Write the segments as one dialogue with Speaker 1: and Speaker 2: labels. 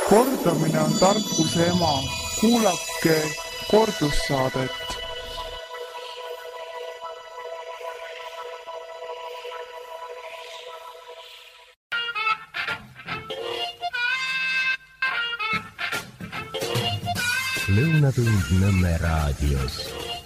Speaker 1: Kordamine on tarkuse ema. Kuulake kordussaadet.
Speaker 2: Lõunatund Nõmme raadios.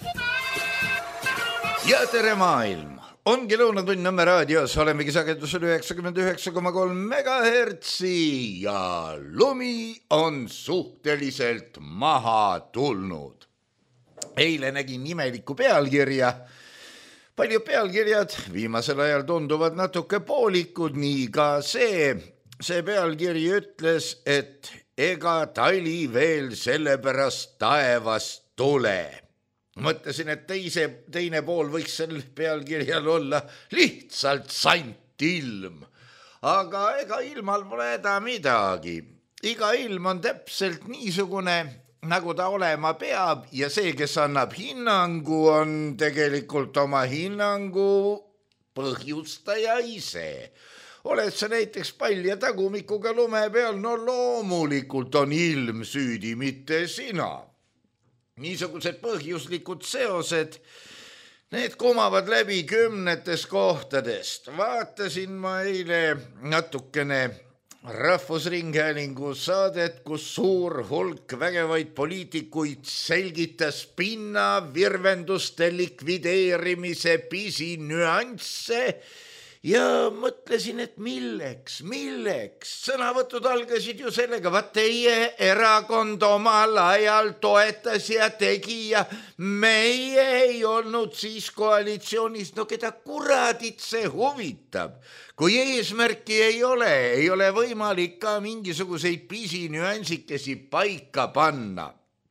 Speaker 3: Ja tere maailm! Ongi Lõunatund Nõmme raadios, olemegi sagedusel 99,3 megahertsi ja lumi on suhteliselt maha tulnud. Eile nägin imelikku pealkirja. Palju pealkirjad viimasel ajal tunduvad natuke poolikud, nii ka see pealkiri ütles, et ega tali veel sellepärast taevast tule. Mõtlesin, et teine pool võiks sel pealkirjal olla lihtsalt sant ilm. Aga ega ilmal pole häda midagi. Iga ilm on täpselt niisugune, nagu ta olema peab ja see, kes annab hinnangu, on tegelikult oma hinnangu põhjustaja ise. Oled sa näiteks palja tagumikuga lume peal, no loomulikult on ilm süüdi, mitte sina. Niisugused põhjuslikud seosed, need kumavad läbi kümnetes kohtadest. Vaatasin ma eile natukene Rahvusringhäälingu saadet, kus suur hulk vägevaid poliitikuid selgitas pinna virvenduste likvideerimise pisi nüansse ja mõtlesin, et milleks? Sõnavõtud algasid ju sellega, vaat teie erakond omal ajal toetas ja tegi ja meie ei olnud siis koalitsioonis. No keda kuradit see huvitab? Kui eesmärki ei ole võimalik ka mingisuguseid pisinüansikesi paika panna.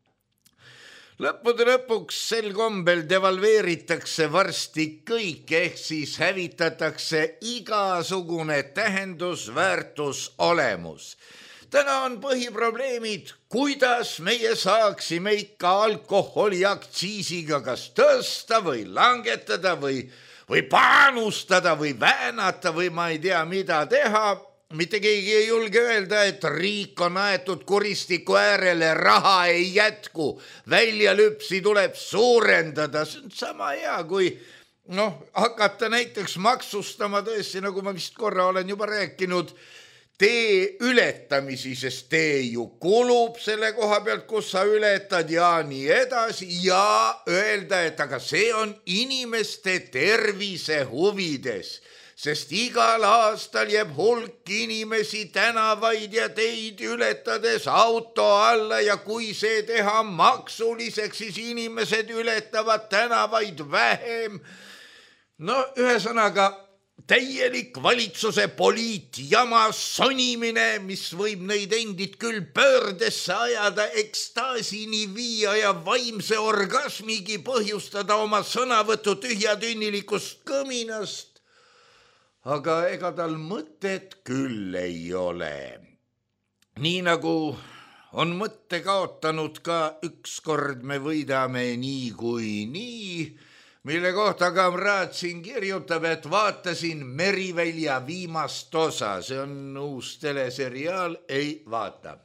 Speaker 3: Lõppude lõpuks sel kombel devalveeritakse varsti kõik, ehk siis hävitatakse igasugune tähendusväärtus olemus. Täna on põhiprobleemid, kuidas meie saaksime ikka alkoholiaktsiisiga kas tõsta või langetada või panustada või väänata või ma ei tea mida teha. Mitte keegi ei julge öelda, et riik on aetud kuristiku äärele, raha ei jätku, väljalüpsi tuleb suurendada. See on sama hea, kui hakata näiteks maksustama tõesti, nagu ma vist korra olen juba rääkinud, tee ületamisi, sest tee ju kulub selle koha pealt, kus sa ületad ja nii edasi ja öelda, et aga see on inimeste tervise huvides. Sest igal aastal jääb hulk inimesi tänavaid ja teid ületades auto alla ja kui see teha maksuliseks, siis inimesed ületavad tänavaid vähem. No ühesõnaga täielik valitsuse poliitjama sonimine, mis võib neid endid küll pöördesse ajada, ekstaasini viia ja vaimse orgasmigi põhjustada oma sõnavõtu tühjatünnilikust kõminast. Aga ega tal mõtet küll ei ole. Nii nagu on mõtte kaotanud ka ükskord me võidame nii kui nii, mille kohta Kamraad siin kirjutab, et vaatasin Merivälja viimast osa. See on uus teleseriaal, ei vaata.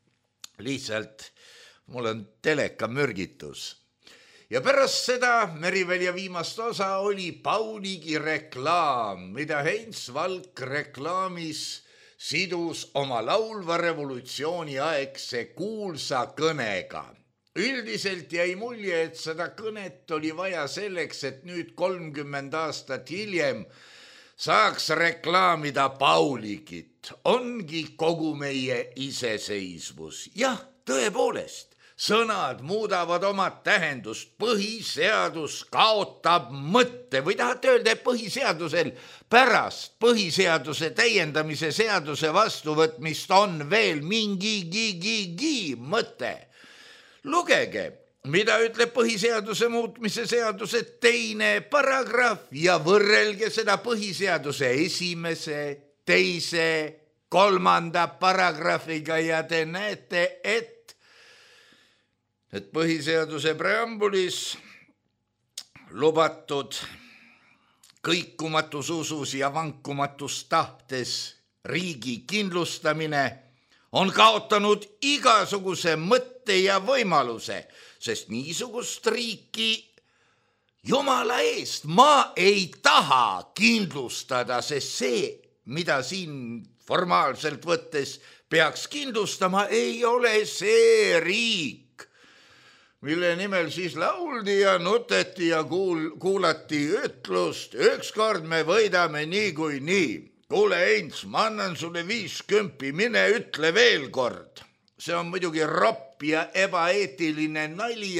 Speaker 3: Lihtsalt mul on telekamürgitus. Ja pärast seda Merivälja viimast osa oli Pauligi reklaam, mida Heinz Valk reklaamis sidus oma laulva revolutsiooni aegse kuulsa kõnega. Üldiselt jäi mulje, et seda kõnet oli vaja selleks, et nüüd 30 aastat hiljem saaks reklaamida Pauligit. Ongi kogu meie iseseisvus. Jah, tõepoolest. Sõnad muudavad oma tähendust, põhiseadus kaotab mõtte või tahate öelda, et põhiseadusel pärast põhiseaduse täiendamise seaduse vastuvõtmist on veel mingi mõte. Lugege, mida ütleb põhiseaduse muutmise seaduse 2. paragrahv ja võrrelge seda põhiseaduse 1., 2., 3. paragrahviga ja te näete, et põhiseaduse preambulis lubatud kõikumatus usus ja vankumatus tahtes riigi kindlustamine on kaotanud igasuguse mõtte ja võimaluse, sest niisugust riiki Jumala eest ma ei taha kindlustada, sest see, mida siin formaalselt võttes peaks kindlustama, ei ole see riik, mille nimel siis lauldi ja nuteti ja kuulati ütlust, ükskord me võidame niikuinii. Kuule, Heinz, ma annan sulle 50, mine ütle veel kord. See on muidugi ropp ja ebaeetiline nali,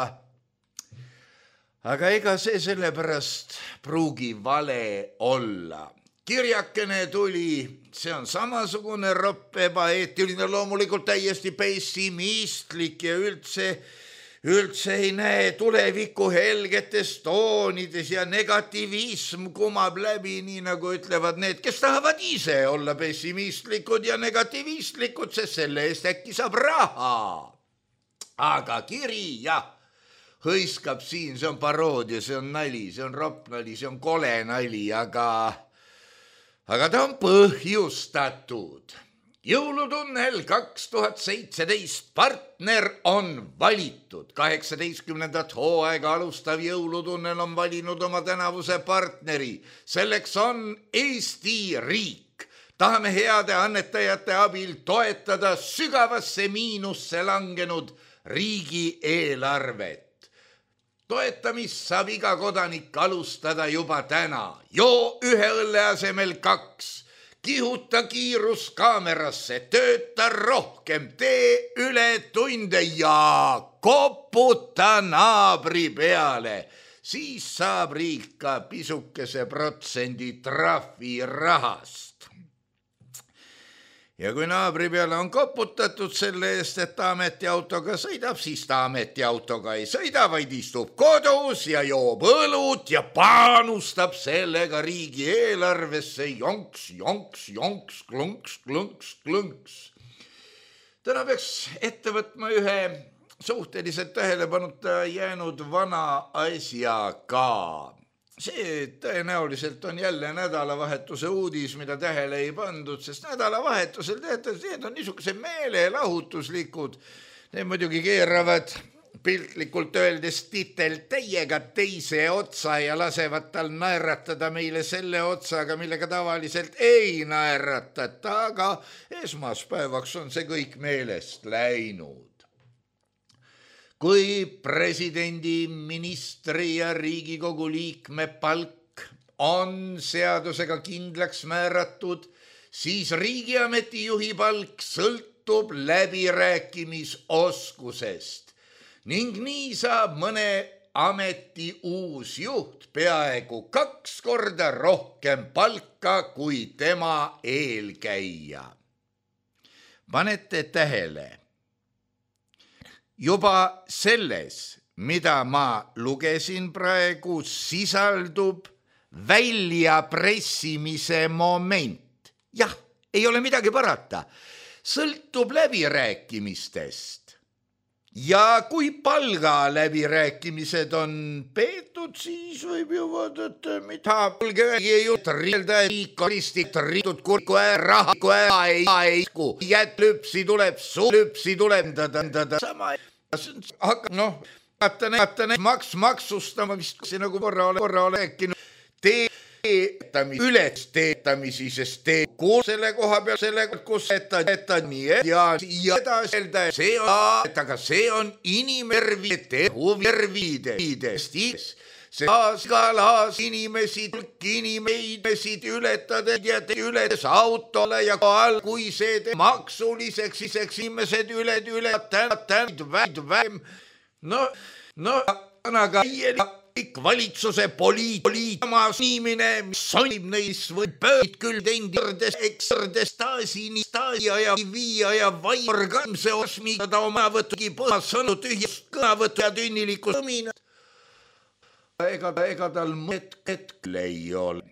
Speaker 3: aga ega see sellepärast pruugi vale olla. Kirjakene tuli, see on samasugune ropp, ebaeetiline, loomulikult täiesti pessimistlik ja üldse ei näe tuleviku helgetes toonides ja negativism kumab läbi, nii nagu ütlevad need, kes tahavad ise olla pessimistlikud ja negativistlikud, sest selle eest äkki saab raha. Aga kiri, jah, hõiskab siin, see on paroodia, see on nali, see on ropp nali, see on kole nali, aga ta on põhjustatud. Jõulutunnel 2017 partner on valitud. 18. hooaega alustav jõulutunnel on valinud oma tänavuse partneri. Selleks on Eesti riik. Tahame heade annetajate abil toetada sügavasse miinusse langenud riigieelarvet. Toetamist saab iga kodanik alustada juba täna. Joo 1 õlle asemel 2. Kihuta kiirus kaamerasse, tööta rohkem, tee ületunde ja koputa naabri peale. Siis saab riik ka pisukese protsendi trahvi rahast. Ja kui naabri peale on koputatud selle eest, et ta ametiautoga sõidab, siis ta ametiautoga ei sõida, vaid istub kodus ja joob õlut ja panustab sellega riigieelarvesse jonks, jonks, jonks, klunks, klunks, klunks. Täna peaks ette võtma ühe suhteliselt tähelepanuta jäänud vana asja ka. See tõenäoliselt on jälle nädalavahetuse uudis, mida tähele ei pandud, sest nädalavahetusel need on niisugused meelelahutuslikud. Need muidugi keeravad piltlikult öeldes titel täiega teise otsa ja lasevad tal naeratada meile selle otsaga, millega tavaliselt ei naeratata, aga esmaspäevaks on see kõik meelest läinud. Kui presidendi, ministri ja Riigikogu liikme palk on seadusega kindlaks määratud, siis riigiameti juhi palk sõltub läbirääkimisoskusest ning nii saab mõne ameti uus juht peaaegu 2 korda rohkem palka kui tema eelkäija. Panete tähele? Juba selles, mida ma lugesin praegu, sisaldub väljapressimise moment. Jah, ei ole midagi parata. Sõltub läbirääkimistest. Ja kui palga läbirääkimised on peetud, siis võib ju vaadata, mida palge ei juhtrida riikalistik riitud kurku raha ei isku. Jätlüpsi tuleb endada sama. Aga vaata need maksustama vist nagu korra ole rääkinud. Ületeetamisi, sest selle koha peal kus nii ja see on inimervide huvirviidest. See aas inimesid ületades ja ületes autole ja kohal, kui see maksuliseks inimesed ületänud vähem. No, aga kõik valitsuse poliitmaas niimine, mis sonib neis või pööd küll tendierdes, eksterdestaasini, ja viia ja vaimorgamse osmida oma võtugi põhassõnu tühjast kõnavõtu ja tünniliku sõminat. Ega tal mõtkel ei ole.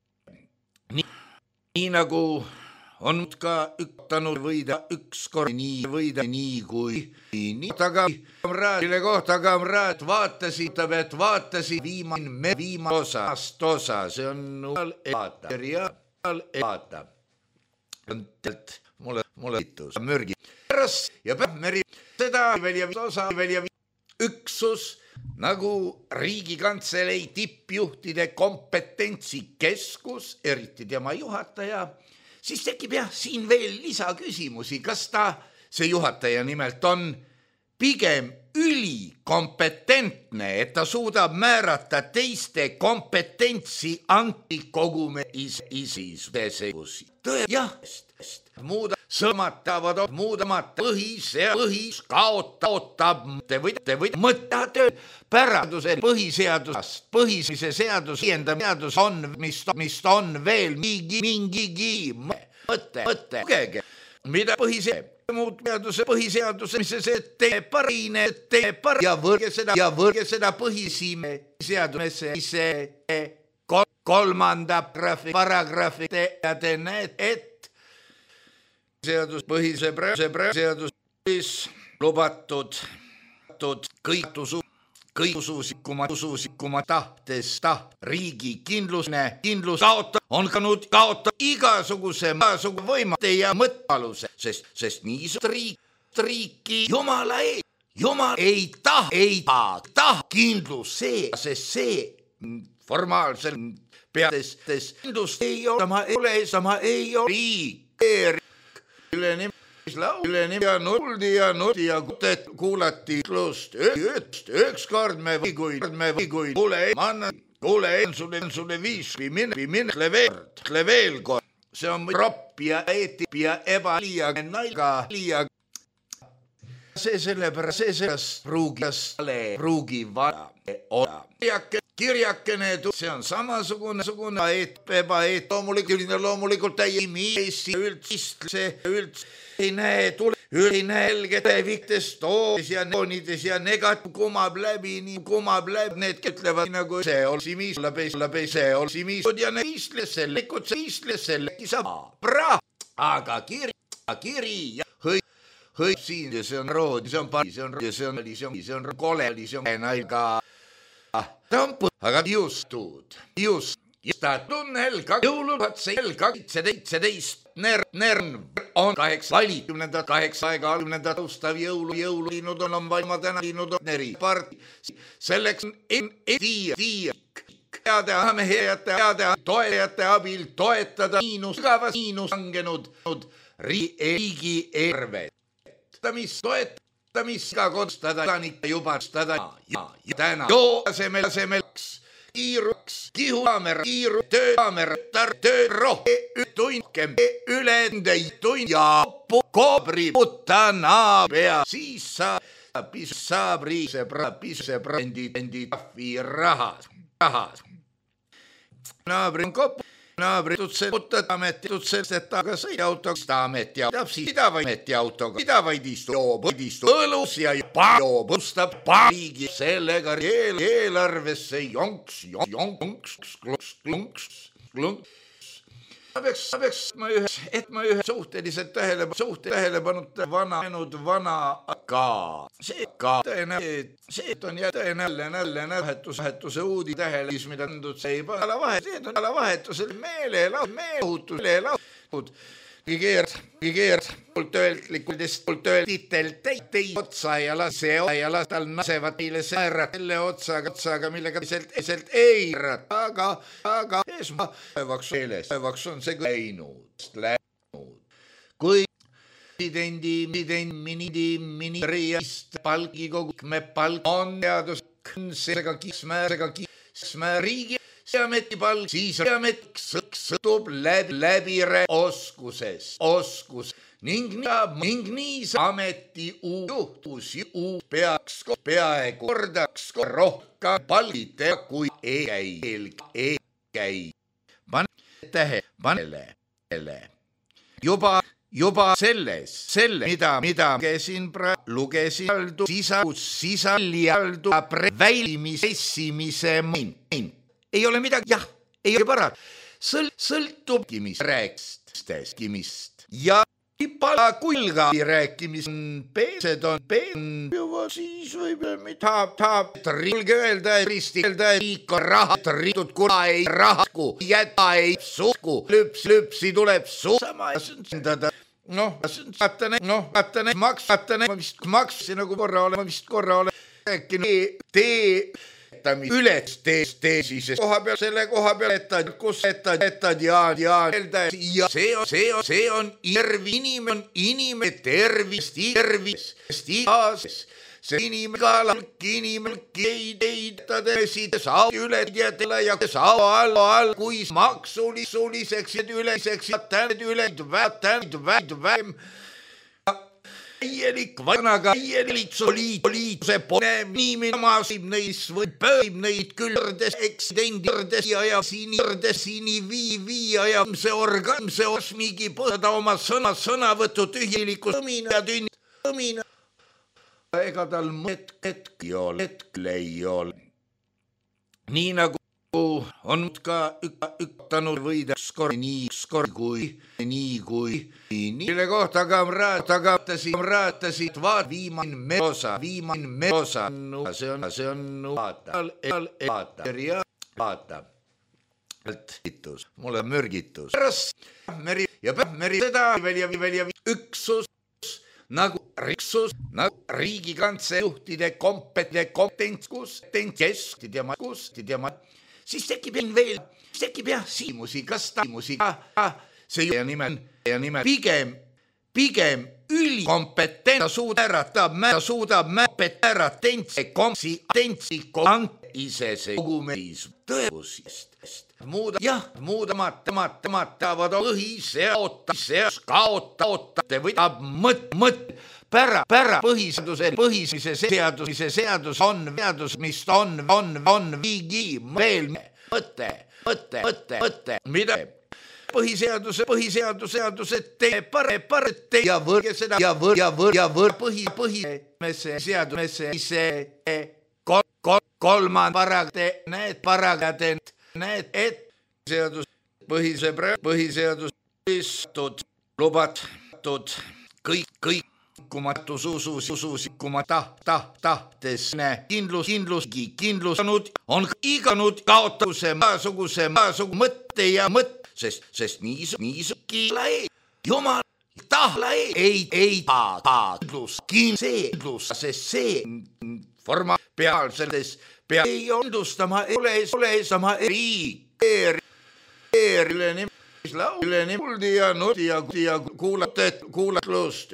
Speaker 3: Nii nagu on ka üktanud võida ükskord nii kui nii. Kamraadile kohta kamraad vaatasid viimast osa. See on vaata. mulle liitus mürgi. Ja meri seda välja üksus nagu Riigikantselei tippjuhtide kompetentsikeskus, eriti tema juhataja, siis tekib siin veel lisaküsimusi, kas see juhataja nimelt on pigem ülikompetentne, et ta suudab määrata teiste kompetentsi antikogume isisudeseusi. Muudamata põhis kaotab te võite mõtta töö päraduse põhimise seadus on, mis on veel mingigi mõte, lugege, mida põhiseaduse, mis see teeb parine ja võrge seda põhiseaduse kolmanda paragrahvi ja te näete, et seadus lubatud kõikususikuma tahtesta riigi kindlus on kaotab igasuguse võimate ja mõttealuse, sest niisugust riiki Jumal ei taha kindlus sest see formaalselt peades kindlust ei ole riik. Üleni ja nuldi ja kuulati lust. Ükskord me võiguid kuule sulle viisvi minekle veel kord. See on ropp ja eetip ja ebaliiaga nalga. See sellepärast pruugi vara olla. Kirjakene, see on samasugune loomulikult täiesti üldse ei näe helgeteviktest toos ja neonides ja kumab läbi, need ütlevad nagu see on simis ja viisles selle kisab aga kiri ja hõib siin ja see on rood, see on kole, see on nalga. Aga just tunnel jõuluvad 17 nern on 8 aega austav jõululinud on vaima täna liinud neri parti. Selleks heade toetajate abil toetada miinus langenud riigi eelarvet. Mis ka kodstada juba ja täna asemel kihu töökaamera tunkem ülendeit ja koobri putana pea, siis saab riise prendi rahas. Naabri on kopp. Naabri tutset et aga sõi autoks teab siis pidavaid istu õlus ja joobustab riigi sellega eelarvesse jonks. Ma ühe suhteliselt tähelepanuta vana ka. See on tõenäoline vahetuse uudi tähelis, mida tundud see ei paala vahetusel meelelahutud. Kigeerd pult öelditelt tei otsa ja las tal nasevad meile selle otsaga, millega teiselt ei rata, aga esmapäevaks on see läinud. Kui ministeeriumist palk on teadusega kismä riigi ametipalk, siis sõltub läbi oskus ning nii ameti juhtus peaks peaaegu kordaks rohkem palgita kui ei käi. Panele. Juba selle, mida lugesin sisaldu välimise main. Ei ole midagi, ei ole parad. Sõltub rääkimist ja pala kulga rääkimist on siis võib trilge öelda, riik on raha, tritud kuna ei rahasku, jäta ei suhku, lüpsi tuleb sama vaatane, maksis nagu korra ole rääkinud, tee üles tee siis koha peal, selle koha peal, etad ja see on inimene tervis, see inimene ei saa üle ja saa all, kui maksuliseks üleseks vähem täielik vanaga liitsuse ponem niimine maasib või pööib neid küldes eksidendirdes ja sini viia ja see osmigi põhjada oma sõnavõttu tühjiliku tõmina. Ega tal hetk ei ole. Nii nagu on ka üktanud võida skor kui mille kohta ka raatasid vaat viimane osa see on vaata mulle mürgitus meri seda välja üksus nagu Riigikantselei juhtide kompetentsus siis tekib siimusi, kas see ja nime pigem ülikompetentne suudab kompetentsi ise see kogumeis tõevusest muudamata põhiseadus kaotate võtab pära põhiseaduse seadus on seadus, mis on viigi veel mõte, mida põhiseaduse tee parete ja võrge seda ja põhiseaduse ise kolmand paragade need seadus põhiseadus lubatud kõik kumatu tahtes kindlustanud on iganud kaotuse maasuguse mõtte ja sest niisuki jumal tahla ei kindlus, sest see forma pealsetes ei ondustama ole sama Lauleni muldi ja kuulatlust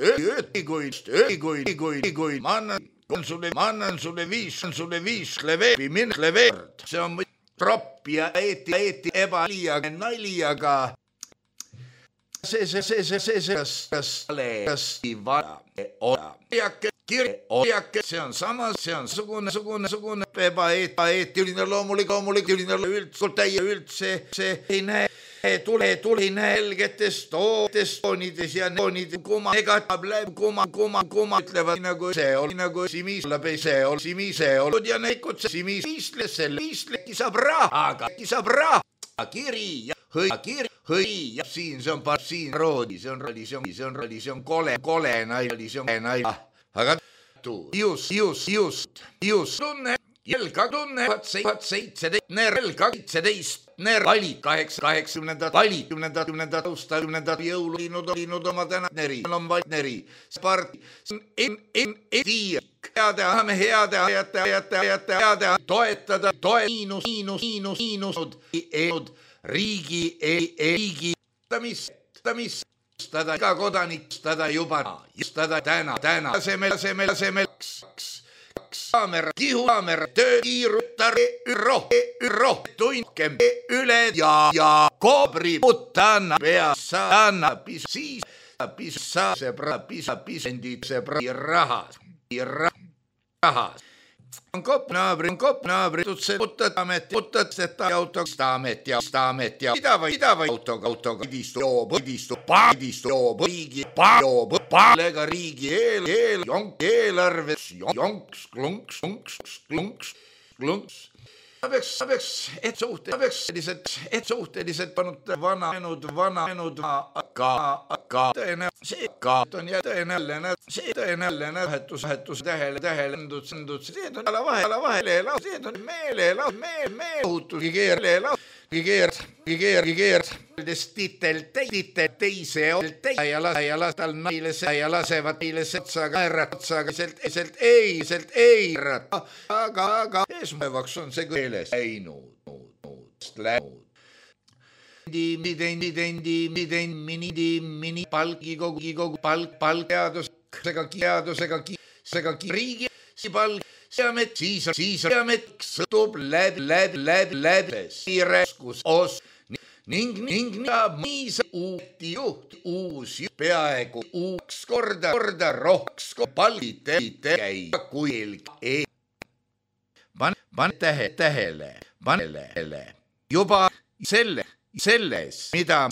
Speaker 3: kuid ma annan sulle viis leveert. See on tropp ja eeti ebaliiaga naljaga. See on sama, see on sugune ebaeeti loomulik üldse see ei näe tuli helgetest toonides ja kuma ütlevad nagu see oli nagu see oli ja nekud viisleki saab raha kiri ja siin see on roodi see on kole naine aga just tunne Jelka tunne 17 vali 80 jõululinud oma täna on vaid neri spart heade toetada riigi tamisstada iga kodanikistada juba täna asemel Kihaamer, töökiirutar, tundkem üle ja koobri puttana peassana pisendid rahas. On naabri, putad seda autokstaamet ja pidava autoga idistu riigi eelarves jonks. Peaks suhteliselt pannud vananenud aga see on tõenäoline vahetus tähelendud see on vahele see on meeleohutus keer titel teise ja las tal naile ja lasevad neile otsaga otsaga ei aga esmavaks on see keeles läinud. Mini palk teadusega riigi palk seamet siis sõtub läbi siireskus ning miis uus peaaegu korda rohks palgite käia kui pane tähele juba selles, mida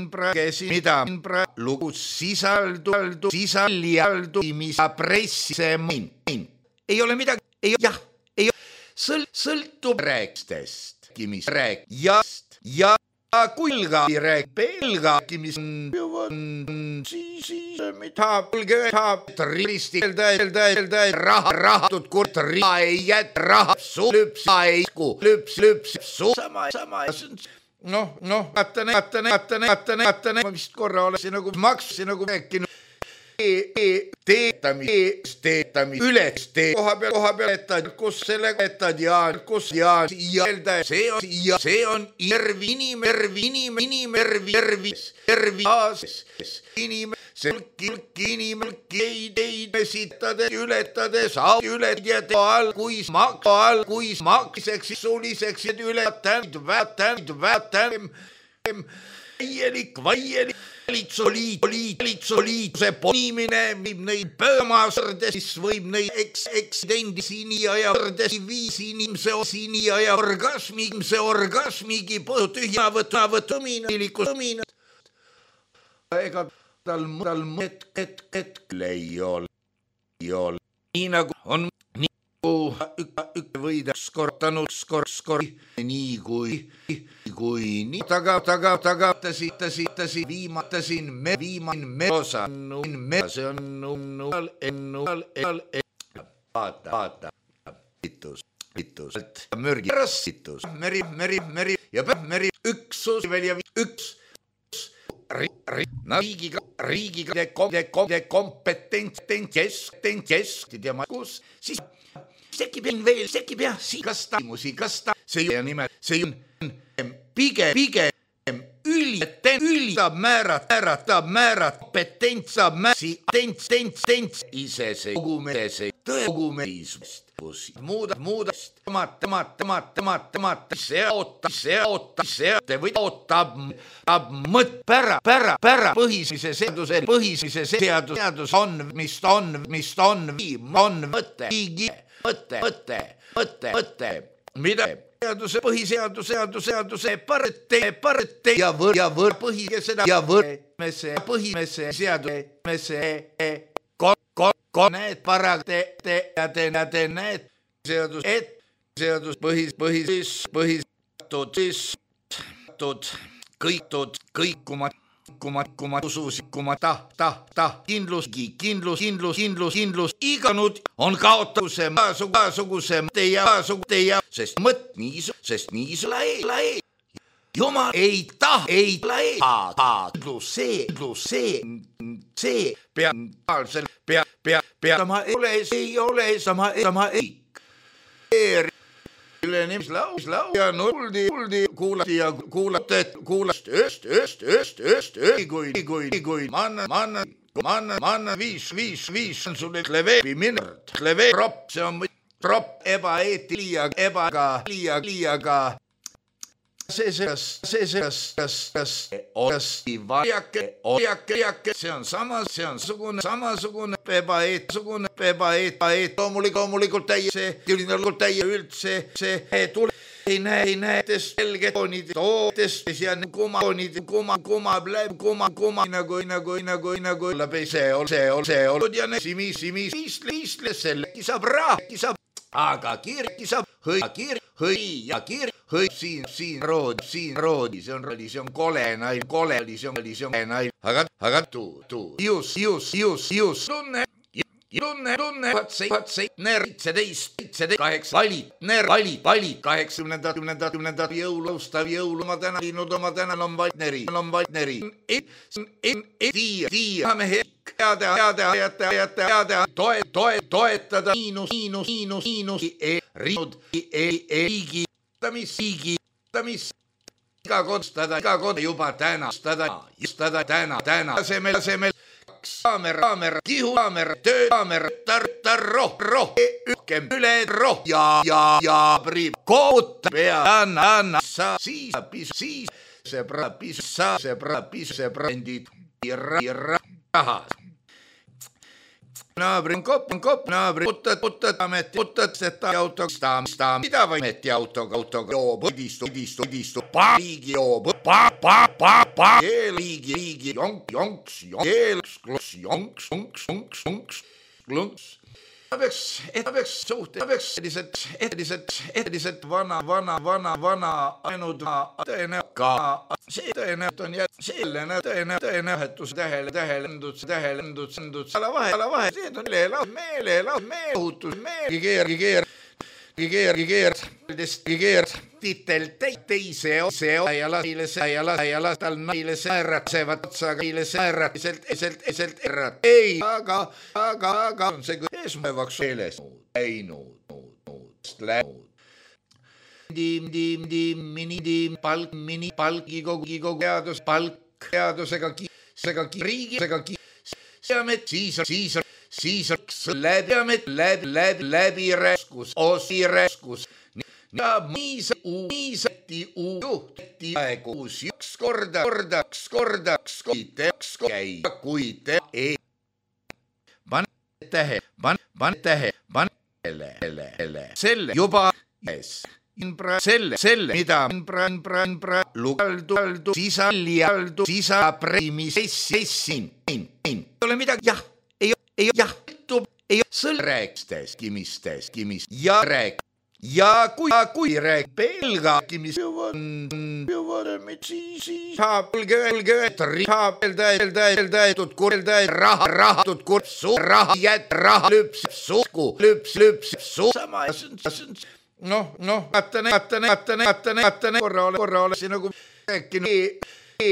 Speaker 3: lugu sisaldu, mis presse mind. Ei ole midagi, ei sõltub rääkstest, mis rääkjast ja kulga pelgakimis siis tahab risti rahatud kurt ei jät lüps sama vaatane vist korra olesi nagu maksusi nagu rääkinud teetami üles koha peal etad kus selle etad ja see on ületades kuis makseks suliseks vaielik valitsusliituse ponimine viib neid pöömasõrdes, siis võib neid eksidendi siniaja viis inimese siniaja orgasmigi tühja võtmine ega tal hetkel ei ole. Nii nagu on võida skortanud nii kui nii tagatasin viimatasin me osannuin see on vaata meri ja üksus välja riigiga kompetents tema kus siis sekib jah kas ta see on pigem ülitab määrata kompetents saab tents ise see tõegumeisust muudast see või ootab pära põhimise seadus on mis on mõte mida põhiseaduse parte ja põhimese seaduse need paragte need seadus kõikuma kindlus iganud on kaotatuse maasuguse teia sest nii Jumal ei see ei ole sama ja nuldi kuulast kui manna viis on sulle kleveebi minert tropp see on tropp ebaga see on samasugune loomulikult täie üldse see tule ei näe selge toonidest ja kumab nagu läbi see olnud ja simisle sellegi saab aga kirki saab siin roodi see on kole nail aga just tunne tunne, 17, 8, valid, 80. jõulustav jõulu, ma tänan liinud, ma tänan on Valtneri, mehe, heade, toetada, miinus, riinud, riigi, iga kord juba täna, asemel, kaamer, kihukaamer, töökaamer, roh, üle roh ja priib, koota pea, anna, sa, siis, see brändid, raha. Naabri on kopp, naabri, putad, seda autoga, mida või meti autoga, joob, idistu, liigi joob, liigi, jonks, ta peaks selliselt vana ainult tõenäoliselt on tõenäotus tähelendus, ala vahe, see on meeleohutus, keer, titel teise ja las tal naile säärratsevad otsaga, eselt errat. Ei, aga on see kui eesmõevaks eeles läinud. Minipalk, kogu teadusega, riigisega, seamet, siis läbi reskus, ja miisati juhti aegus üks korda, kuid pan tähe, selle juba selle, mida lugaldu, sisa premisessin, ole midagi, ei sõlräkstes, kimist, ja kui rääk pelgakimis, siis saab raha lüpsu, sama näptane, korra ole siin nagu rääkinud,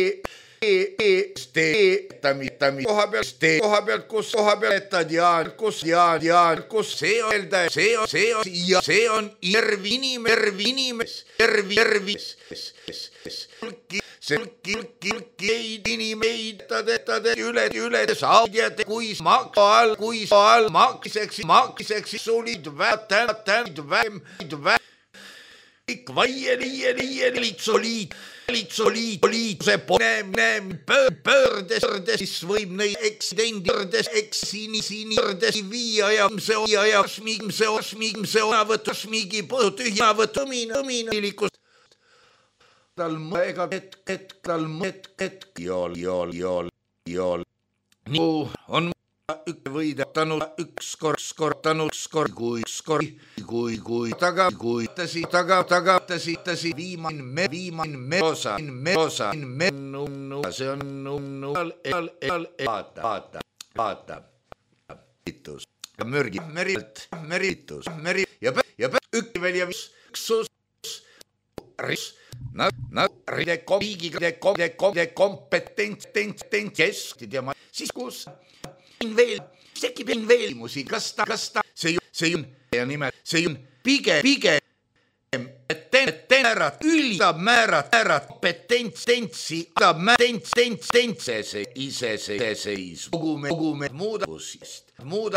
Speaker 3: koha pealt, kus etad ja kus see on järvi inimes, inimeid, üle saadjad, kui makseks sulid vähem, kõik valitsuliit, see pöördes, siis võib neid eksidendis viia ja see osmigi tühjavõtmine ilikust. Tal hetk, jool. Nii on võidetanud kui tagatasi viimane osa, see on vaata, meritus, ja ükki veel ja üksus, kompetents, siis kus veel, tekib veel musik, kas ta, see on pigem, kompetentsi, iseseisvus, kogume muudatusest,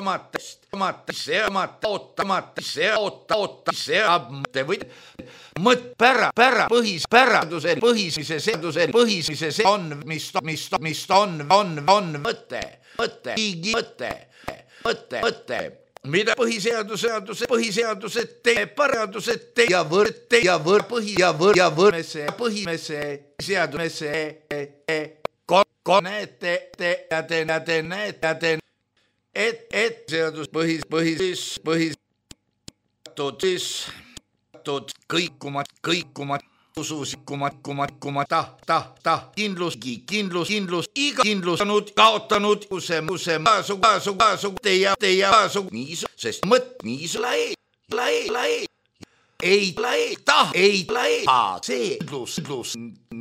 Speaker 3: põhisise on, mis on mõte, mida põhiseaduse tee ja võrdmese näete, et seadus põhiseadus kõikuma usus, kuma, kindlus, iga kindlustanud, kaotanud, kaasu, teie, sest ei see kindlus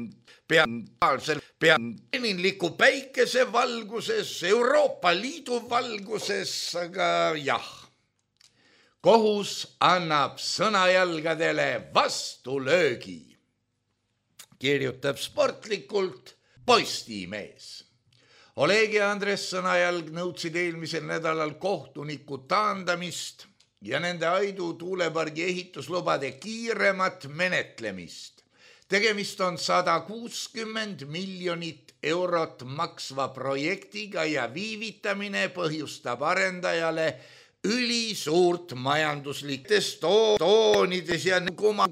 Speaker 3: pealinliku päikese valguses, Euroopa Liidu valguses, aga jah. Kohus annab sõnajalgadele vastulöögi. Kirjutab sportlikult Postimees. Oleg ja Andres Sõnajalg nõudsid eelmisel nädalal kohtuniku taandamist ja nende Aidu tuulepargi ehituslubade kiiremat menetlemist. Tegemist on 160 miljonit eurot maksva projektiga ja viivitamine põhjustab arendajale ülisuurt majandusliktes toonides ja nagu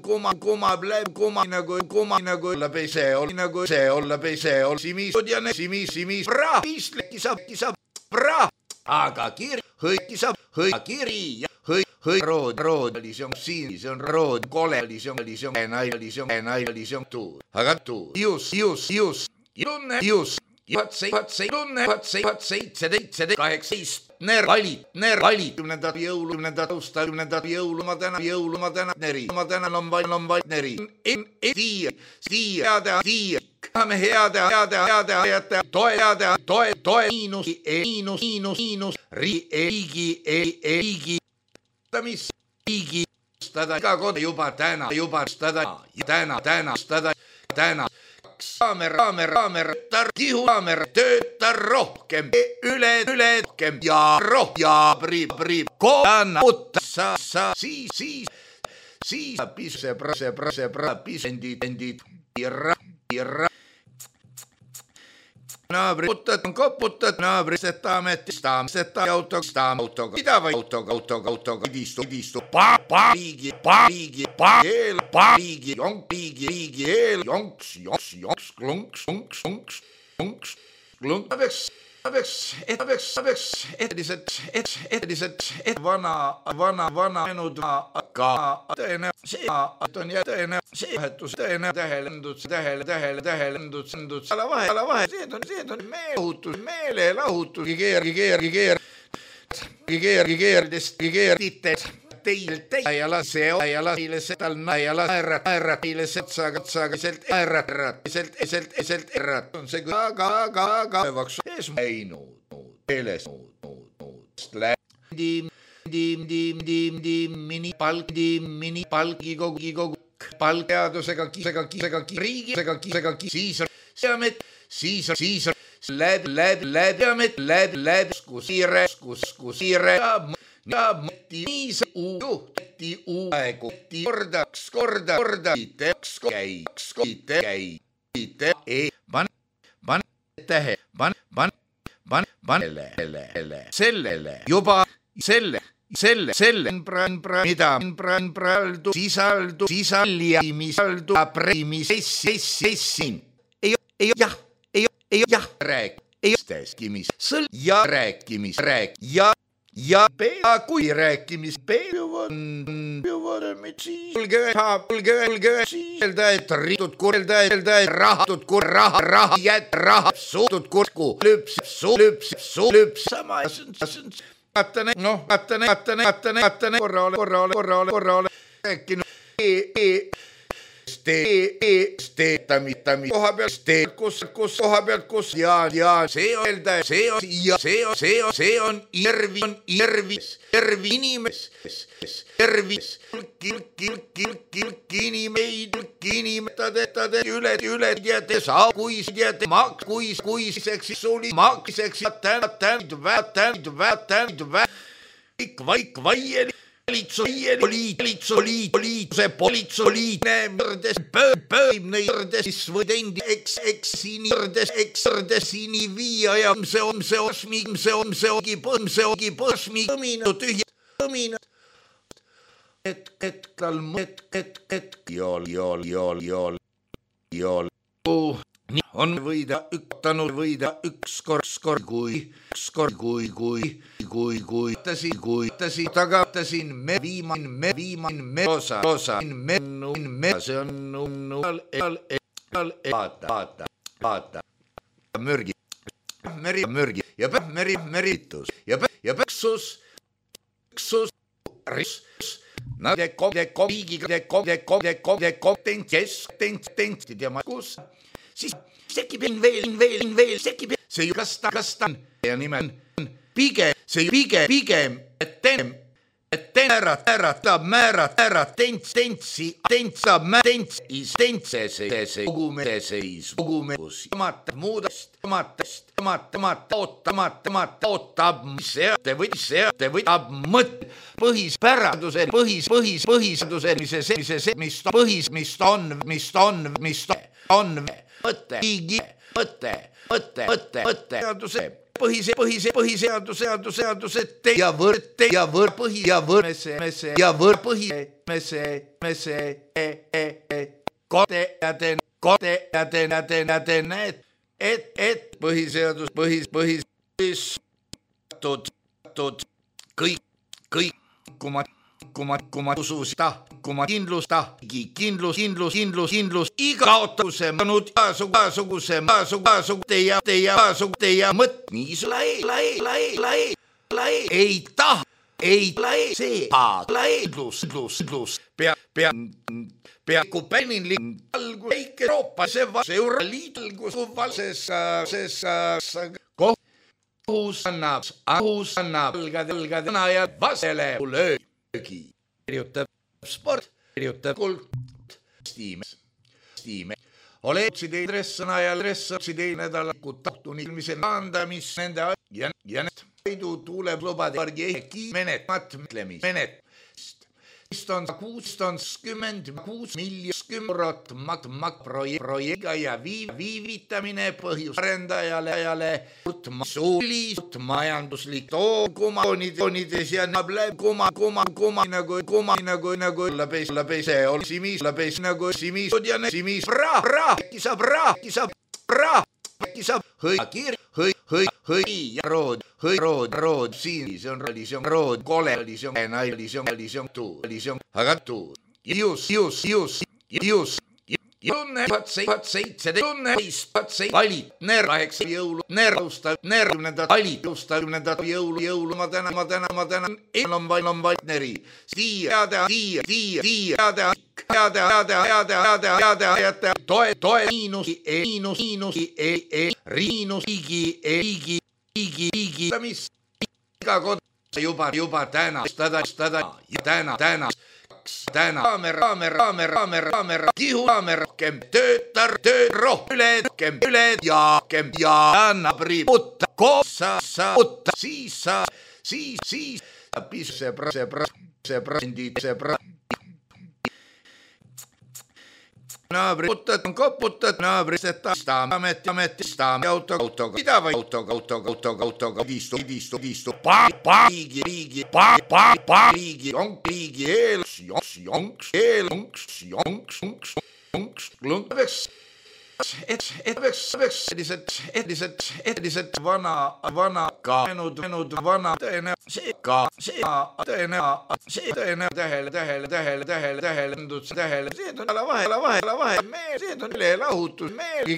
Speaker 3: aga kiri rood oli see on siin, see on rood kole oli see on tuu, aga tuu just valid 10. jõulu ma tänan neri ma tänan on vaid neri me heade toe miinus riigi stada iga kord juba täna Kaamer, tööta rohkem, üle ja priib, kohanna, sa, siis, pisendid, naabri, koputad, naabristeta ametista, autoga, pidava autoga, idistu, riigi eel, jonks, klunks, vana enud ka tõene, see on tõene, see vahetus tõene, tähelendud, ala vahe, see on meelelahutus, keer, teil ja lase tal naela ääratiile setsaga ärat on see aga öövaks ees meinud teeles mini palki kogu palkteadusega riigisega siis läbi kusire ja mõtti uaegu korda sellele juba selle mida sisaldu premisessin jah rääkimis ja kui rääkimis öelda, et riitud raha suutud kurku lüps sama Katane korrale rääkinud koha pealt, kus ja see on Irvis inimestade üle teate saa kui seksi suli makseks vaieli poliitsoliitne pööbnõirdes või endi eksini viia ja see ongi põsmi tühja jool on võida ükskord, kui tagatasin me viimane osa, see on vaata, mürgi ja meritus ja peksus siis tekib veel, see kas ta ja nime on pigem, et määrata tentsi, põhiseaduse ja kõik kuma ususta, kuma kindlusta, kindlus, igaotuse mõnud igasuguse teie mõt, nii ei taha, see peaaegu päninlik algus väike Euroopa, see Euroliidus kohus annab ja vasele löögi. Kirjutab sport, kirjutab kult, stiime. Ole otsideiresõna ja otsidei nädalaku tahtunilmise andamis nende ja need võidu tuleb lubade vargi menet. 660 miljonit projektiga ja viivitamine põhjus arendajale suurt majanduslik komaonides ja nagu läbese oli simis rood siin see on rood kole aga tunne 17 valid jõulu ma tänan on valneri toe riigi mis iga kord juba täna kaamera kihu rohkem tööd rohkem üle ja annab riiputta siis see naabri koputad naabrist ametist autoga istu riigi eels etliselt vana kaenud vana tõene see on üle lahutus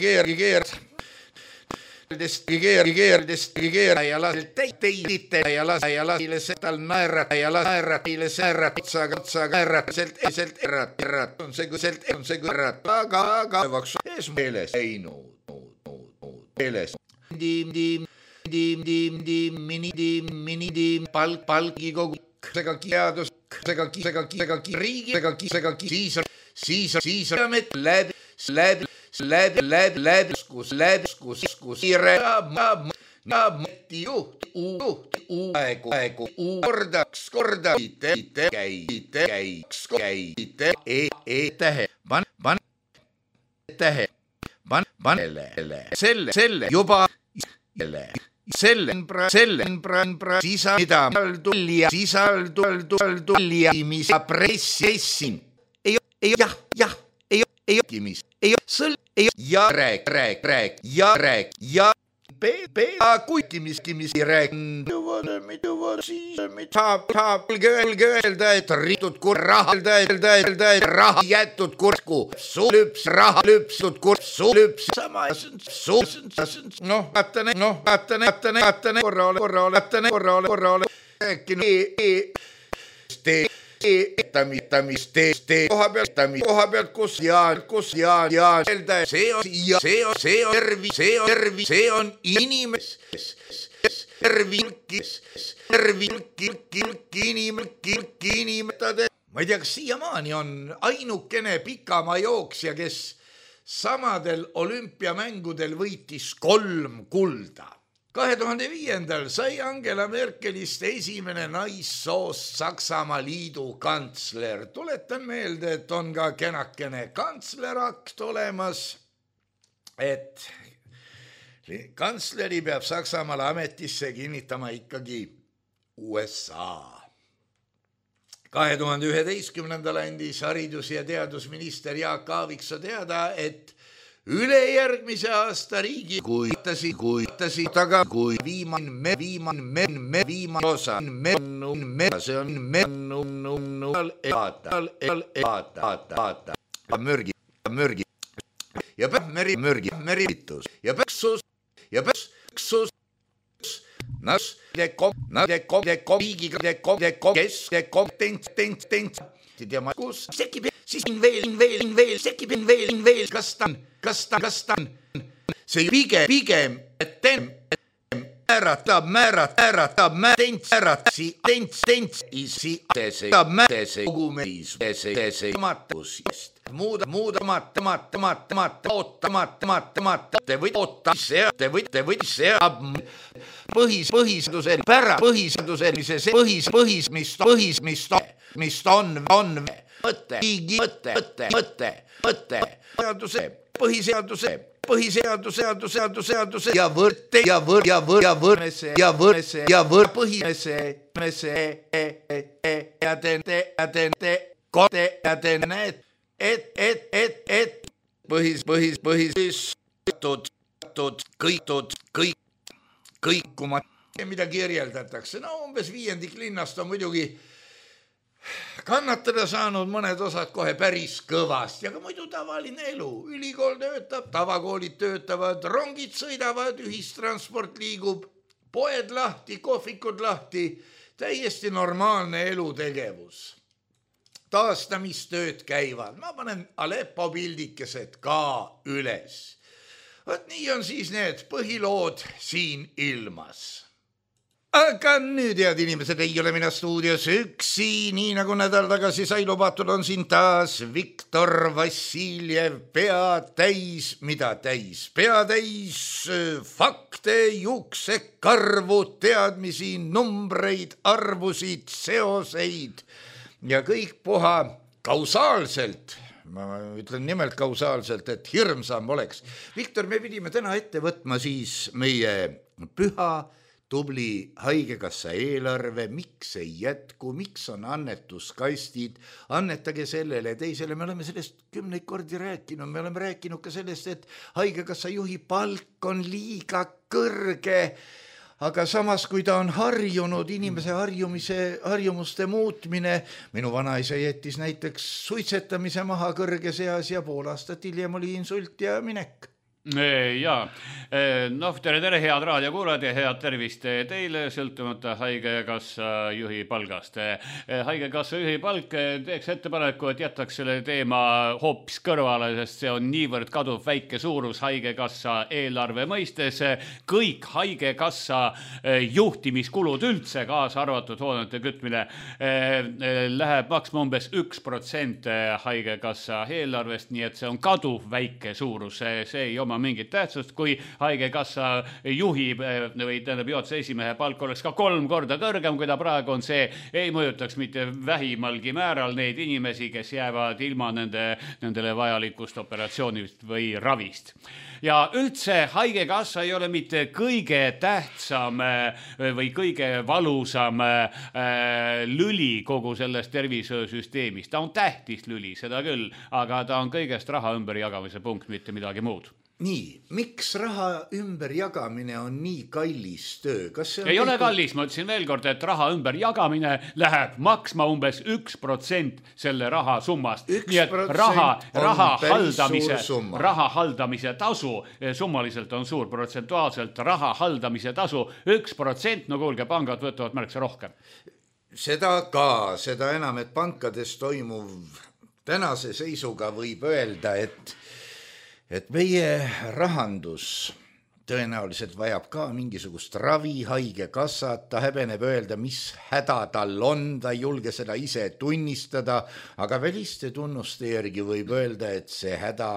Speaker 3: keer ja teite ja lasile tal naerratile otsaga on see aga ees meeles ei meeles mini palki kogu seadus riigi siis läbi kus juht korda tähe selle juba selle sisa mida tulja mis pressin ei ei kimis, ei sõl, ei ja rääk, ja kuikimis rääk. Saab öelda, et riitud raha jätud kursku, lüps, raha lüpstud kursu, lüps, sama, korrale, koha pealt, kus see on inimes, inimetade. Ma ei tea, kas siiamaani on ainukene pikamajooksja, kes samadel olümpiamängudel võitis 3 kulda. 2005. sai Angela Merkelist esimene naissoost Saksamaa liidu kantsler. Tuletan meelde, et on ka kenakene kantslerakt olemas, et kantsleri peab Saksamaale ametisse kinnitama ikkagi USA. 2011. andis haridus- ja teadusminister Jaak Aaviksoo teada, et ülejärgmise aasta riigi kuitasi taga, kui viimane osa see on mürgi ja meritus ja päksus riigiga kus sekib siis veel sekib, kas ta on see pigem määratab mis on mõte põhiseaduse ja kõikuma, mida kirjeldatakse. No umbes 5% linnast on muidugi kannatada saanud, mõned osad kohe päris kõvasti, aga muidu tavaline elu. Ülikool töötab, tavakoolid töötavad, rongid sõidavad, ühistransport liigub, poed lahti, kohvikud lahti, täiesti normaalne elutegevus. Taastamistööd käivad. Ma panen Aleppo pildikesed ka üles. Võt nii on siis need põhilood siin ilmas. Aga nüüd, head inimesed, ei ole mina stuudios üksi, nii nagu nädal tagasi sai lubatud, on siin taas Viktor Vassiljev, pea täis fakte, juuksekarvu, teadmisi, numbreid, arvusid, seoseid ja kõik puha kausaalselt. Ma ütlen nimelt kausaalselt, et hirmsam oleks. Viktor, me pidime täna ette võtma siis meie püha tubli haigekassa eelarve, miks ei jätku, miks on annetuskastid, annetage sellele teisele. Me oleme sellest 10 kordi rääkinud, me oleme rääkinud ka sellest, et haigekassa juhi palk on liiga kõrge, aga samas, kui ta on harjunud, inimese harjumuste muutmine, minu vanaisa jättis näiteks suitsetamise maha kõrges eas ja pool aastat hiljem oli insult ja minek.
Speaker 4: Jaa, tere, head raadiokuulajad ja head tervist teile, sõltumata haigekassa juhi palgast. Haigekassa juhi palk teeks ettepaneku, et jätaks selle teema hoopis kõrvale, sest see on niivõrd kaduv väike suurus haigekassa eelarve mõistes. Kõik haigekassa juhtimiskulud üldse, kaasa arvatud hoonete kütmine, läheb maksma umbes 1% haigekassa eelarvest, nii et see on kaduv väike suurus, see ei oma omama mingit tähtsust, kui haigekassa juhi või juhatuse esimehe palk oleks ka 3 korda kõrgem, kui ta praegu on, see ei mõjutaks mitte vähimalgi määral neid inimesi, kes jäävad ilma nendele vajalikust operatsioonist või ravist. Ja üldse haigekassa ei ole mitte kõige tähtsam või kõige valusam lüli kogu sellest tervishoiusüsteemist. Ta on tähtis lüli, seda küll, aga ta on kõigest raha ümberjagamise punkt, mitte midagi muud.
Speaker 3: Nii, miks raha ümberjagamine on nii kallis töö?
Speaker 4: Ei ole kallis, ma ütlesin veel kord, et raha ümberjagamine läheb maksma umbes 1% selle raha summast. Nii et raha haldamise tasu, summaliselt on suur, protsentuaalselt raha haldamise tasu 1%, no kuulge, pangad võtavad märksa rohkem.
Speaker 3: Seda enam, et pankades toimuv tänase seisuga võib öelda, et meie rahandus tõenäoliselt vajab ka mingisugust ravi, haigekassat, ta häbeneb öelda, mis häda tal on, ta ei julge seda ise tunnistada, aga väliste tunnuste järgi võib öelda, et see häda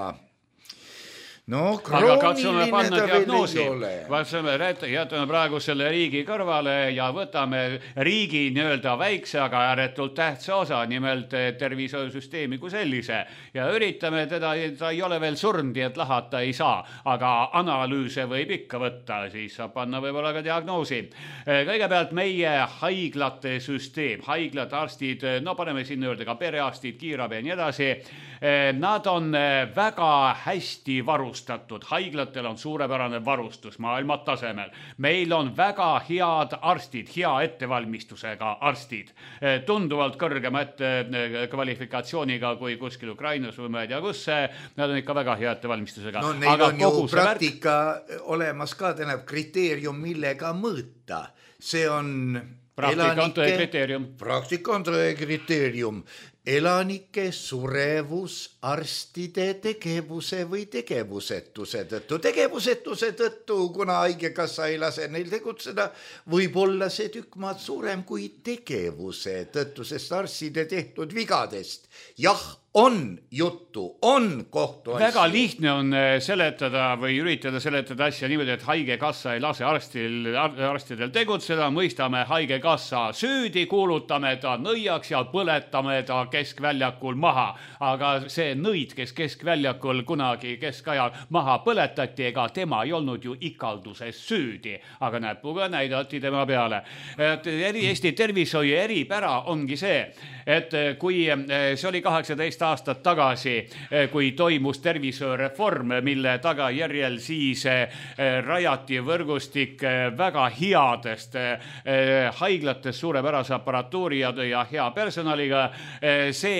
Speaker 4: aga katsume panna diagnoosi. Jätame praegu selle riigi kõrvale ja võtame riigi nii-öelda väikse, aga ääretult tähtsa osa, nimelt tervishoiusüsteemi kui sellise. Ja üritame teda, ta ei ole veel surnud, et lahata ei saa, aga analüüse võib ikka võtta, siis saab panna võib-olla ka diagnoosi. Kõigepealt meie haiglate süsteem, haiglad, arstid, no paneme sinna juurde ka perearstid, kiirabi ja nii edasi. Nad on väga hästi varustatud. Haiglatel on suurepärane varustus maailma tasemel. Meil on väga head arstid, hea ettevalmistusega arstid. Tunduvalt kõrgema kvalifikatsiooniga kui kuskil Ukrainas või ma ei tea kus. Nad on ikka väga hea ettevalmistusega.
Speaker 3: No neil on ju praktika olemas ka, tähendab kriteerium, millega mõõta. See on
Speaker 4: praktika on tõe kriteerium.
Speaker 3: Praktika on tõe kriteerium. Elanike surevus arstide tegevuse või tegevusetuse tõttu. Tegevusetuse tõttu, kuna haigekassa ei lase neil tegutseda, võib olla see tükk maad suurem kui tegevuse tõttu, sest arstide tehtud vigadest. Jah, on juttu, on kohtuasju.
Speaker 4: Väga lihtne on seletada või üritada seletada asja niimoodi, et haigekassa ei lase arstidel tegutseda, mõistame haigekassa süüdi, kuulutame ta nõiaks ja põletame ta keskväljakul maha. Aga see nõid, kes keskväljakul kunagi keskajal maha põletati, ega tema ei olnud ju ikalduses süüdi, aga näpuga näidati tema peale. Eesti tervishoiu eripära ongi see, et kui see oli 18 aastat tagasi, kui toimus tervishoiureform, mille tagajärjel siis rajati võrgustik väga headest haiglatest suurepärase aparatuuri ja hea personaliga, see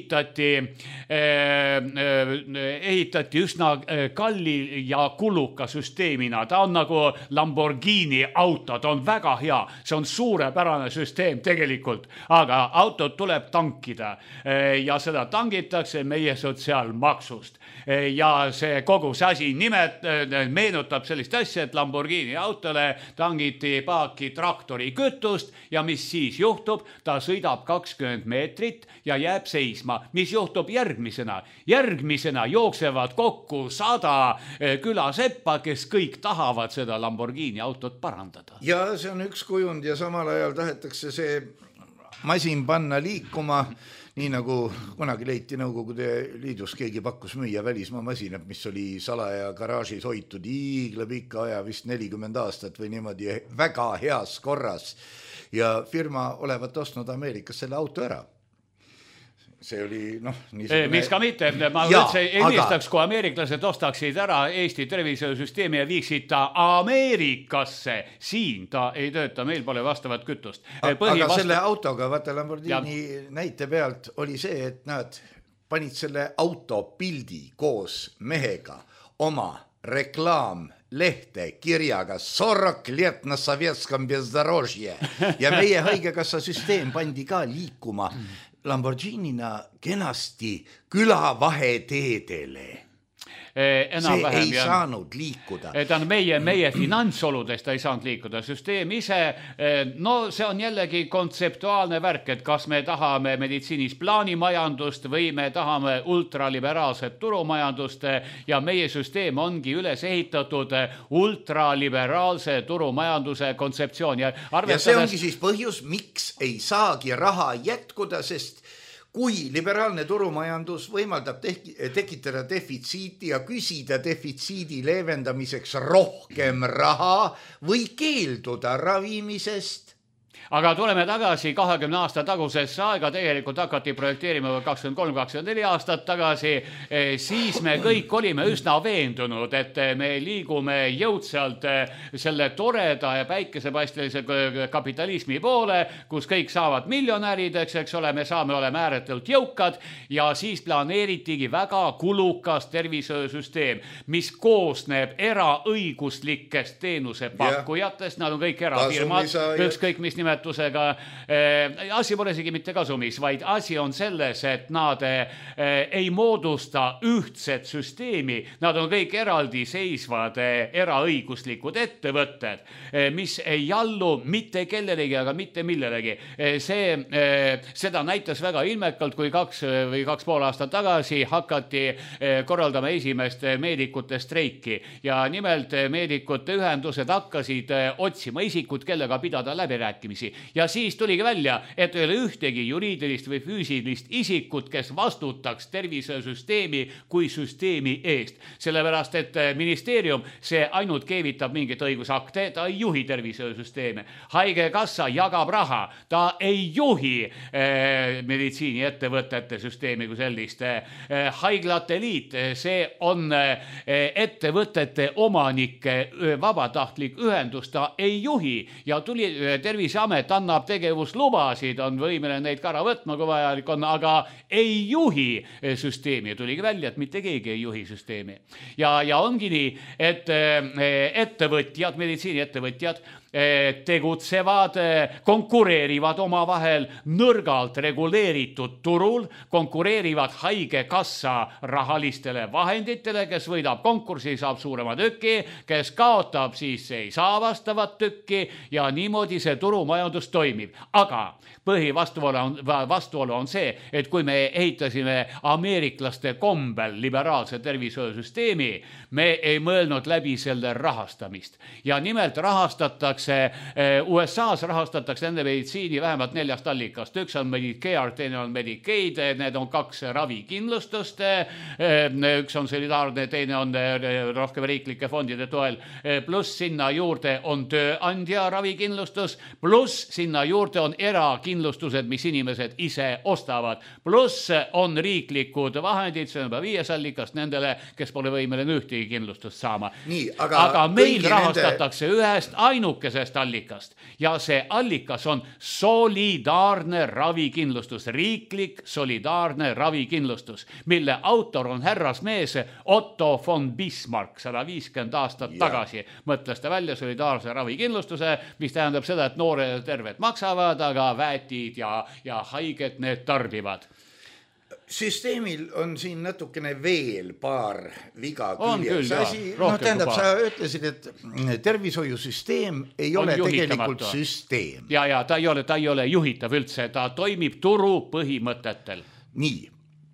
Speaker 4: ehitati üsna kalli ja kuluka süsteemina. Ta on nagu Lamborghini auto, ta on väga hea, see on suurepärane süsteem tegelikult, aga autot tuleb tankida ja seda tangitakse meie sotsiaalmaksust. Ja see kogu see asi meenutab sellist asja, et Lamborghini autole tangiti paaki traktori kütust ja mis siis juhtub? Ta sõidab 20 meetrit ja jääb seisma. Mis juhtub järgmisena? Järgmisena jooksevad kokku 100 külaseppa, kes kõik tahavad seda Lamborghini autot parandada.
Speaker 3: Ja see on üks kujund ja samal ajal tahetakse see masin panna liikuma, nii nagu kunagi leiti Nõukogude Liidus, keegi pakkus müüa välismaa masinad, mis oli salaja garaažis hoitud iigla pika aja, vist 40 aastat või niimoodi väga heas korras. Ja firma olevat ostnud Ameerikas selle auto ära. See oli, niisugune...
Speaker 4: Mis ka mitte, ma üldse eelistaks, kui ameeriklased ostaksid ära Eesti tervishoiusüsteemi ja viiksid ta Ameerikasse. Siin ta ei tööta, meil pole vastavat kütust.
Speaker 3: Aga selle autoga, vaata Lamborghini näite pealt oli see, et nad panid selle auto pildi koos mehega oma reklaamlehte kirjaga 40 лет на советском бездорожье ja meie haigekassa süsteem pandi ka liikuma Lamborghinina kenasti külavaheteedele. see ei saanud liikuda.
Speaker 4: Ta on meie finantsoludest ei saanud liikuda. Süsteem ise, no see on jällegi kontseptuaalne värk, et kas me tahame meditsiinis plaanimajandust või me tahame ultraliberaalset turumajandust ja meie süsteem ongi üles ehitatud ultraliberaalse turumajanduse kontseptsioon.
Speaker 3: Ja see ongi siis põhjus, miks ei saagi raha jätkuda, sest kui liberaalne turumajandus võimaldab tekitada defitsiiti ja küsida defitsiidi leevendamiseks rohkem raha või keelduda ravimisest.
Speaker 4: Aga tuleme tagasi 20 aasta tagusesse aega, tegelikult hakati projekteerima 23-24 aastat tagasi, siis me kõik olime üsna veendunud, et me liigume jõudsalt selle toreda ja päikesepaistelise kapitalismi poole, kus kõik saavad miljonärideks, eks ole, me oleme ääretult jõukad ja siis planeeritigi väga kulukas tervishoiusüsteem, mis koosneb eraõiguslikest teenusepakkujatest, nad on kõik erafirmad, ükskõik mis nimetusega. Asi pole isegi mitte kasumis, vaid asi on selles, et nad ei moodusta ühtset süsteemi, nad on kõik eraldiseisvad eraõiguslikud ettevõtted, mis ei allu mitte kellelegi, aga mitte millelegi. Seda näitas väga ilmekalt, kui 2 või 2,5 aastat tagasi hakati korraldama esimest meedikute streiki ja nimelt meedikute ühendused hakkasid otsima isikut, kellega pidada läbirääkimisi. Ja siis tuligi välja, et ei ole ühtegi juriidilist või füüsilist isikut, kes vastutaks tervisesüsteemi kui süsteemi eest. Sellepärast, et ministeerium, see ainult keevitab mingit õigusakte, ta ei juhi tervisesüsteeme. Haigekassa jagab raha, ta ei juhi meditsiiniettevõtete süsteemi kui sellist. Haiglate liit, see on ettevõtete omanike vabatahtlik ühendus, ta ei juhi ja tuli Terviseamet annab tegevuslubasid, on võimeline neid ka ära võtma, kui vajalik on, aga ei juhi süsteemi. Tuligi välja, et mitte keegi ei juhi süsteemi. Ja ongi nii, et ettevõtjad, meditsiiniettevõtjad tegutsevad, konkureerivad omavahel nõrgalt reguleeritud turul, konkureerivad haigekassa rahalistele vahenditele, kes võidab konkursi, saab suurema tüki, kes kaotab, siis ei saa vastavat tükki ja niimoodi see turumajandus toimib. Aga põhivastuolu on see, et kui me ehitasime ameeriklaste kombel liberaalse tervishoiusüsteemi, me ei mõelnud läbi selle rahastamist. Ja nimelt rahastatakse USA-s rahastatakse nende meditsiini vähemalt 4 allikast. Üks on Medicare, teine on Medicaid, need on 2 ravikindlustust, üks on solidaarne, teine on rohkem riiklike fondide toel, pluss sinna juurde on tööandja ravikindlustus, pluss sinna juurde on erakindlustused, mis inimesed ise ostavad, pluss on riiklikud vahendid, see on juba 5 allikast nendele, kes pole võimeline ühtegi kindlustust saama.
Speaker 3: Nii,
Speaker 4: aga meil rahastatakse ühest ainukesest allikast ja see allikas on solidaarne ravikindlustus, riiklik solidaarne ravikindlustus, mille autor on härrasmees Otto von Bismarck 150 aastat tagasi. Mõtles ta välja solidaarse ravikindlustuse, mis tähendab seda, et noored terved maksavad, aga väetid ja haiget need tarbivad.
Speaker 3: Süsteemil on siin natukene veel paar viga küljes.
Speaker 4: Tähendab,
Speaker 3: sa ütlesid, et tervishoiusüsteem ei ole tegelikult süsteem.
Speaker 4: Ja ta ei ole juhitav üldse, ta toimib turu põhimõtetel.
Speaker 3: Nii.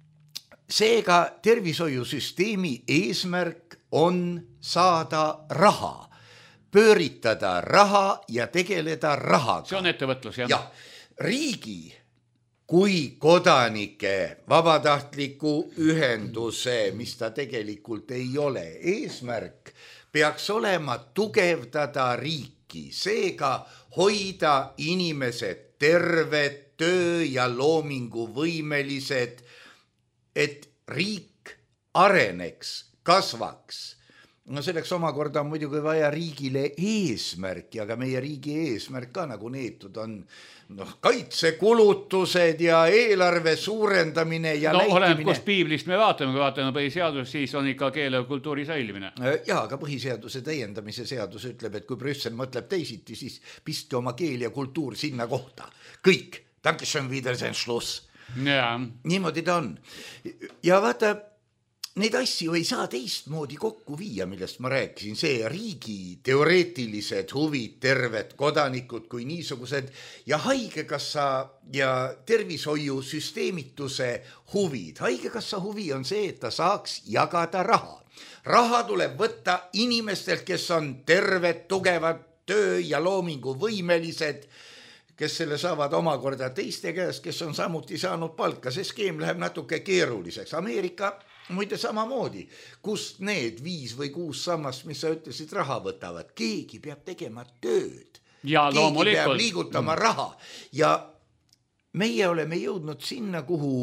Speaker 3: Seega tervishoiusüsteemi eesmärk on saada raha, pööritada raha ja tegeleda rahaga.
Speaker 4: See on ettevõtlus, jah.
Speaker 3: Ja riigi kui kodanike vabatahtliku ühenduse, mis ta tegelikult ei ole, eesmärk peaks olema tugevdada riiki, seega hoida inimesed terved, töö- ja loominguvõimelised, et riik areneks, kasvaks. No selleks omakorda on muidugi vaja riigile eesmärki, aga meie riigi eesmärk ka nagu neetud on kaitsekulutused ja eelarve suurendamine ja
Speaker 4: läikimine. Oleneb, kus piiblist me vaatame, kui vaatame põhiseadus, siis on ikka keele ja kultuuri säilimine.
Speaker 3: Jaa, aga põhiseaduse täiendamise seadus ütleb, et kui Brüssel mõtleb teisiti, siis piste oma keel ja kultuur sinna kohta. Kõik. Dankeschön, Wiedersehen, Schluss.
Speaker 4: Ja.
Speaker 3: Niimoodi ta on. Ja vaata, neid asju ei saa teistmoodi kokku viia, millest ma rääkisin, see riigi teoreetilised huvid, terved kodanikud kui niisugused ja haigekassa ja tervishoiusüsteemituse huvid. Haigekassa huvi on see, et ta saaks jagada raha. Raha tuleb võtta inimestelt, kes on terved, tugevad, töö- ja loominguvõimelised, kes selle saavad omakorda teiste käest, kes on samuti saanud palka. See skeem läheb natuke keeruliseks. Ameerika muide samamoodi, kust need 5 või 6 sammast, mis sa ütlesid, raha võtavad. Keegi peab tegema tööd.
Speaker 4: Ja
Speaker 3: keegi peab liigutama raha. Ja meie oleme jõudnud sinna,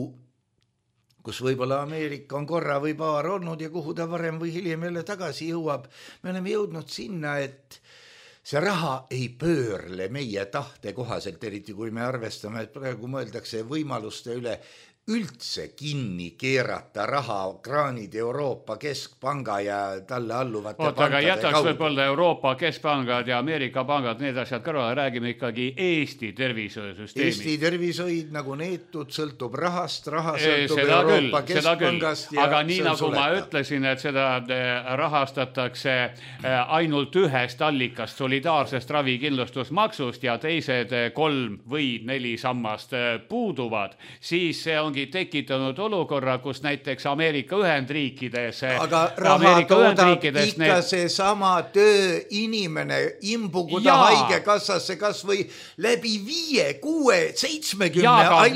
Speaker 3: kus võib-olla Ameerika on korra või paar olnud ja kuhu ta varem või hiljem jälle tagasi jõuab. Me oleme jõudnud sinna, et see raha ei pöörle meie tahte kohaselt, eriti kui me arvestame, et praegu mõeldakse võimaluste üle üldse kinni keerata raha kraanid Euroopa Keskpanga ja talle alluvate pankade
Speaker 4: aga jätaks
Speaker 3: kaudu.
Speaker 4: võib-olla Euroopa Keskpangad ja Ameerika pangad, need asjad kõrvale, räägime ikkagi Eesti tervishoiusüsteemist.
Speaker 3: Eesti tervishoid nagu neetud sõltub rahast, raha sõltub Euroopa Keskpangast.
Speaker 4: Aga nii nagu ma ütlesin, et seda rahastatakse ainult ühest allikast, solidaarsest ravikindlustusmaksust ja teised 3 või 4 sammast puuduvad, siis see on tekitanud olukorra, kus näiteks Ameerika Ühendriikides
Speaker 3: aga raha toodab ikka see sama tööinimene imbuguda haigekassasse kas või läbi 5, 6, 70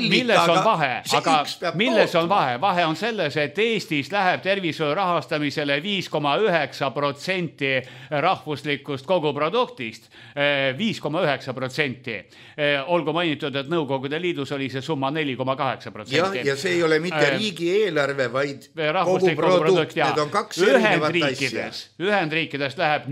Speaker 3: allika.
Speaker 4: Milles on vahe? Vahe on selles, et Eestis läheb tervishoiu rahastamisele 5,9% rahvuslikust koguproduktist. 5,9%. Olgu mainitud, et Nõukogude Liidus oli see summa 4,8%.
Speaker 3: Ja see ei ole mitte riigieelarve, vaid koguprodukt. Need on 2 erinevat asja.
Speaker 4: Ühendriikides läheb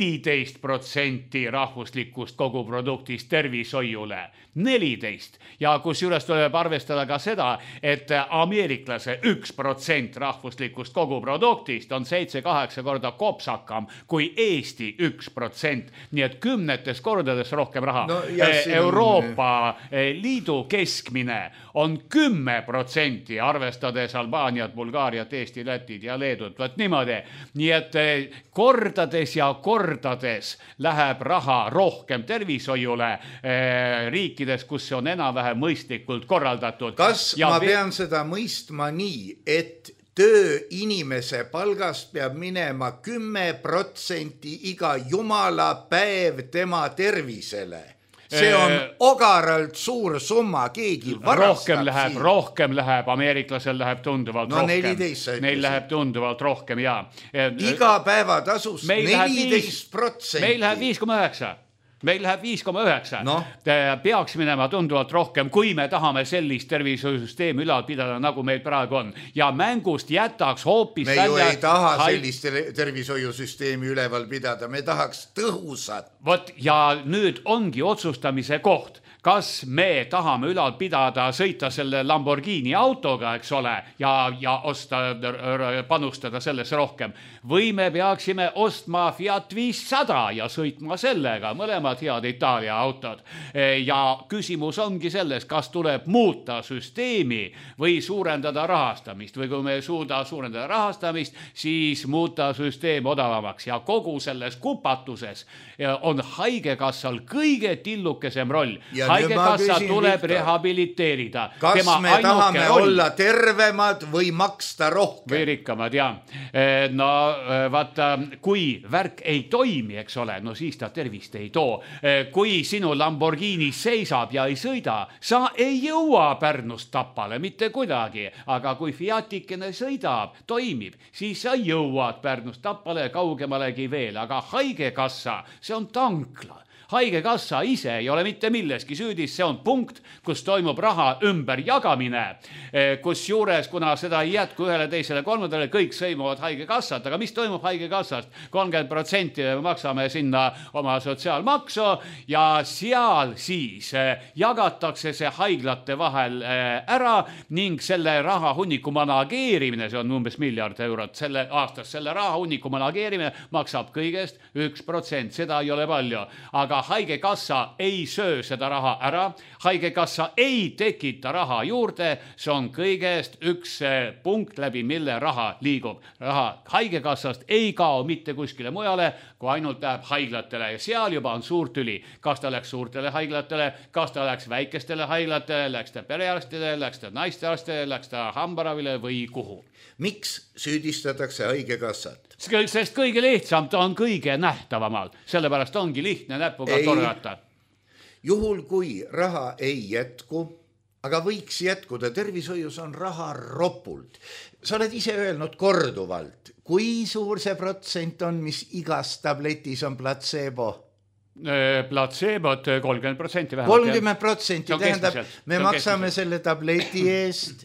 Speaker 4: 14% rahvuslikust koguproduktist tervishoiule. 14. Ja kus juures tuleb arvestada ka seda, et ameeriklase 1% rahvuslikust koguproduktist on 7-8 korda kopsakam kui Eesti 1%. Nii et 10 kordades rohkem raha. Euroopa Liidu keskmine on 10%, arvestades Albaaniat, Bulgaariat, Eesti, Lätit ja Leedut. Võt niimoodi. Nii et kordades ja kordades läheb raha rohkem tervishoiule riikides, kus see on enam-vähem mõistlikult korraldatud.
Speaker 3: Kas ma pean seda mõistma nii, et tööinimese palgast peab minema 10% iga jumala päev tema tervisele? See on ogaralt suur summa, keegi varastab siin.
Speaker 4: Rohkem läheb, ameeriklasel läheb tunduvalt rohkem.
Speaker 3: 14.
Speaker 4: Neil läheb tunduvalt rohkem, jaa.
Speaker 3: Iga päeva tasus 14%.
Speaker 4: Meil läheb 5,9%. Meil läheb 5,9. Peaks minema tunduvalt rohkem, kui me tahame sellist tervishoiusüsteemi ülal pidada, nagu meil praegu on. Ja mängust jätaks hoopis
Speaker 3: me ju ei taha sellist tervishoiusüsteemi üleval pidada, me tahaks tõhusat.
Speaker 4: Ja nüüd ongi otsustamise koht. Kas me tahame ülal pidada, sõita selle Lamborghini autoga, eks ole, ja panustada sellesse rohkem. Või me peaksime ostma Fiat 500 ja sõitma sellega, mõlemad head Itaalia autod. Ja küsimus ongi selles, kas tuleb muuta süsteemi või suurendada rahastamist. Või kui me ei suuda suurendada rahastamist, siis muuta süsteem odavamaks. Ja kogu selles kupatuses on haigekassal kõige tillukesem roll. Haigekassa tuleb rehabiliteerida.
Speaker 3: Kas me tahame olla tervemad või maksta rohkem?
Speaker 4: Või rikkamad, jah. No vaata, kui värk ei toimi, eks ole, no siis ta tervist ei too. Kui sinu Lamborghini seisab ja ei sõida, sa ei jõua Pärnust Tapale mitte kuidagi. Aga kui Fiatikene sõidab, toimib, siis sa jõuad Pärnust Tapale kaugemalegi veel. Aga haigekassa, see on tankla. Haigekassa ise ei ole mitte milleski süüdis, see on punkt, kus toimub raha ümberjagamine, kus juures, kuna seda ei jätku ühele, teisele, kolmandale, kõik sõimuvad haigekassat, aga mis toimub haigekassast? 30% maksame sinna oma sotsiaalmaksu ja seal siis jagatakse see haiglate vahel ära ning selle raha hunniku manageerimine, see on umbes 1 miljard eurot selle aastas, selle raha hunniku manageerimine maksab kõigest 1%, seda ei ole palju, aga aga haigekassa ei söö seda raha ära, haigekassa ei tekita raha juurde, see on kõigest üks punkt, läbi mille raha liigub. Raha haigekassast ei kao mitte kuskile mujale, kui ainult läheb haiglatele ja seal juba on suur tüli. Kas ta läks suurtele haiglatele, kas ta läks väikestele haiglatele, läks ta perearstile, läks ta naistearstile, läks ta hambaravile või kuhu.
Speaker 3: Miks süüdistatakse haigekassat?
Speaker 4: Sest kõige lihtsam, ta on kõige nähtavamal. Sellepärast ongi lihtne näpuga torgata.
Speaker 3: Juhul kui raha ei jätku, aga võiks jätkuda, tervishoius on raha ropult. Sa oled ise öelnud korduvalt, kui suur see protsent on, mis igas tabletis on placebo?
Speaker 4: Placebot 30% vähemalt.
Speaker 3: 30% tähendab, me maksame selle tableti eest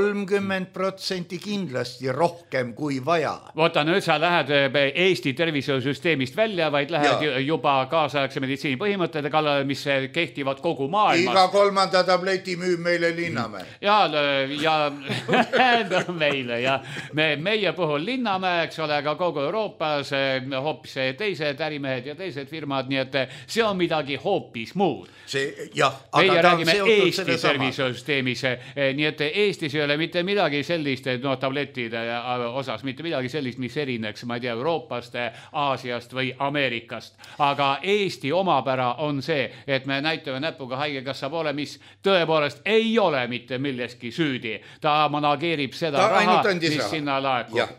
Speaker 3: 30% kindlasti rohkem kui vaja.
Speaker 4: Võta, nüüd sa lähed Eesti tervishoiusüsteemist välja, vaid lähed juba kaasaegse meditsiini põhimõtete kallale, mis kehtivad kogu maailmas.
Speaker 3: Iga 3. tableti müüb meile Linnamäe.
Speaker 4: Ja meile ja meie puhul Linnamäe, eks ole, aga kogu Euroopas hoopis teised ärimehed ja teised firmad, nii et see on midagi hoopis muud. Meie räägime Eesti tervishoiusüsteemis, nii et Eestis ei ole mitte midagi sellist, tabletide osas, mitte midagi sellist, mis erineks, ma ei tea, Euroopast, Aasiast või Ameerikast. Aga Eesti omapära on see, et me näitame näpuga haigekassa poole, mis tõepoolest ei ole mitte milleski süüdi. Ta manageerib seda raha, mis sinna laekub.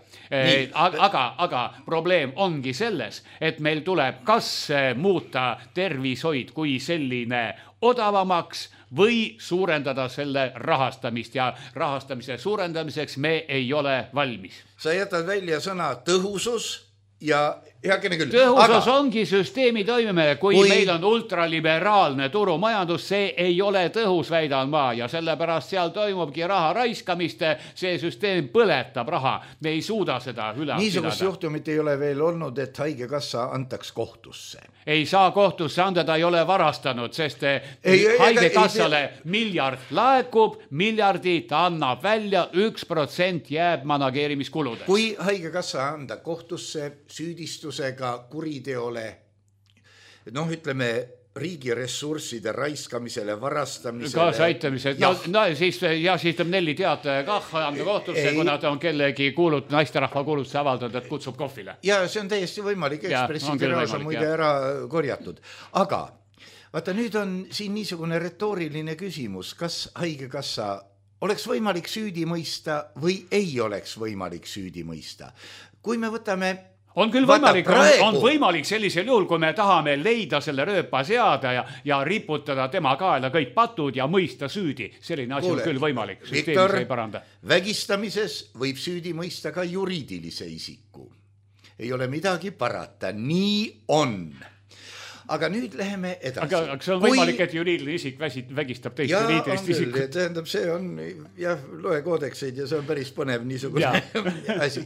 Speaker 4: Aga probleem ongi selles, et meil tuleb kas muuta tervishoid kui selline odavamaks või suurendada selle rahastamist ja rahastamise suurendamiseks me ei ole valmis.
Speaker 3: Sa jätad välja sõna tõhusus ja heakene küll.
Speaker 4: Tõhusus ongi süsteemi toimimine, kui meil on ultraliberaalne turumajandus, see ei ole tõhus, väidan ma, ja sellepärast seal toimubki raha raiskamist, see süsteem põletab raha, me ei suuda seda üle pidada.
Speaker 3: Niisugust juhtumit ei ole veel olnud, et haigekassa antaks kohtusse.
Speaker 4: Ei saa kohtusse anda, ta ei ole varastanud, sest haigekassale miljard laekub, miljardi ta annab välja, 1% jääb manageerimiskuludeks.
Speaker 3: Kui haigekassa anda kohtusse süüdistusega kuriteole, ütleme, riigi ressursside raiskamisele, varastamisele.
Speaker 4: Kaasaitamisele. Siis tuleb Nelli teataja kah anda kohtusse, kuna ta on kellegi naisterahva kuulutuse avaldanud, et kutsub kohvile.
Speaker 3: Ja see on täiesti võimalik, Ekspressi on muide ära korjatud. Aga vaata, nüüd on siin niisugune retooriline küsimus, kas haigekassa oleks võimalik süüdi mõista või ei oleks võimalik süüdi mõista. Kui me võtame
Speaker 4: on küll võimalik sellisel juhul, kui me tahame leida selle rööpa seada ja riputada tema kaela kõik patud ja mõista süüdi. Selline asi on küll võimalik.
Speaker 3: Viktor, vägistamises võib süüdi mõista ka juriidilise isiku. Ei ole midagi parata. Nii on. Aga nüüd läheme edasi.
Speaker 4: Aga see on võimalik, et juriidiline isik vägistab teist juriidilist isikut.
Speaker 3: Tähendab, see on, loe koodekseid ja see on päris põnev niisugune asi.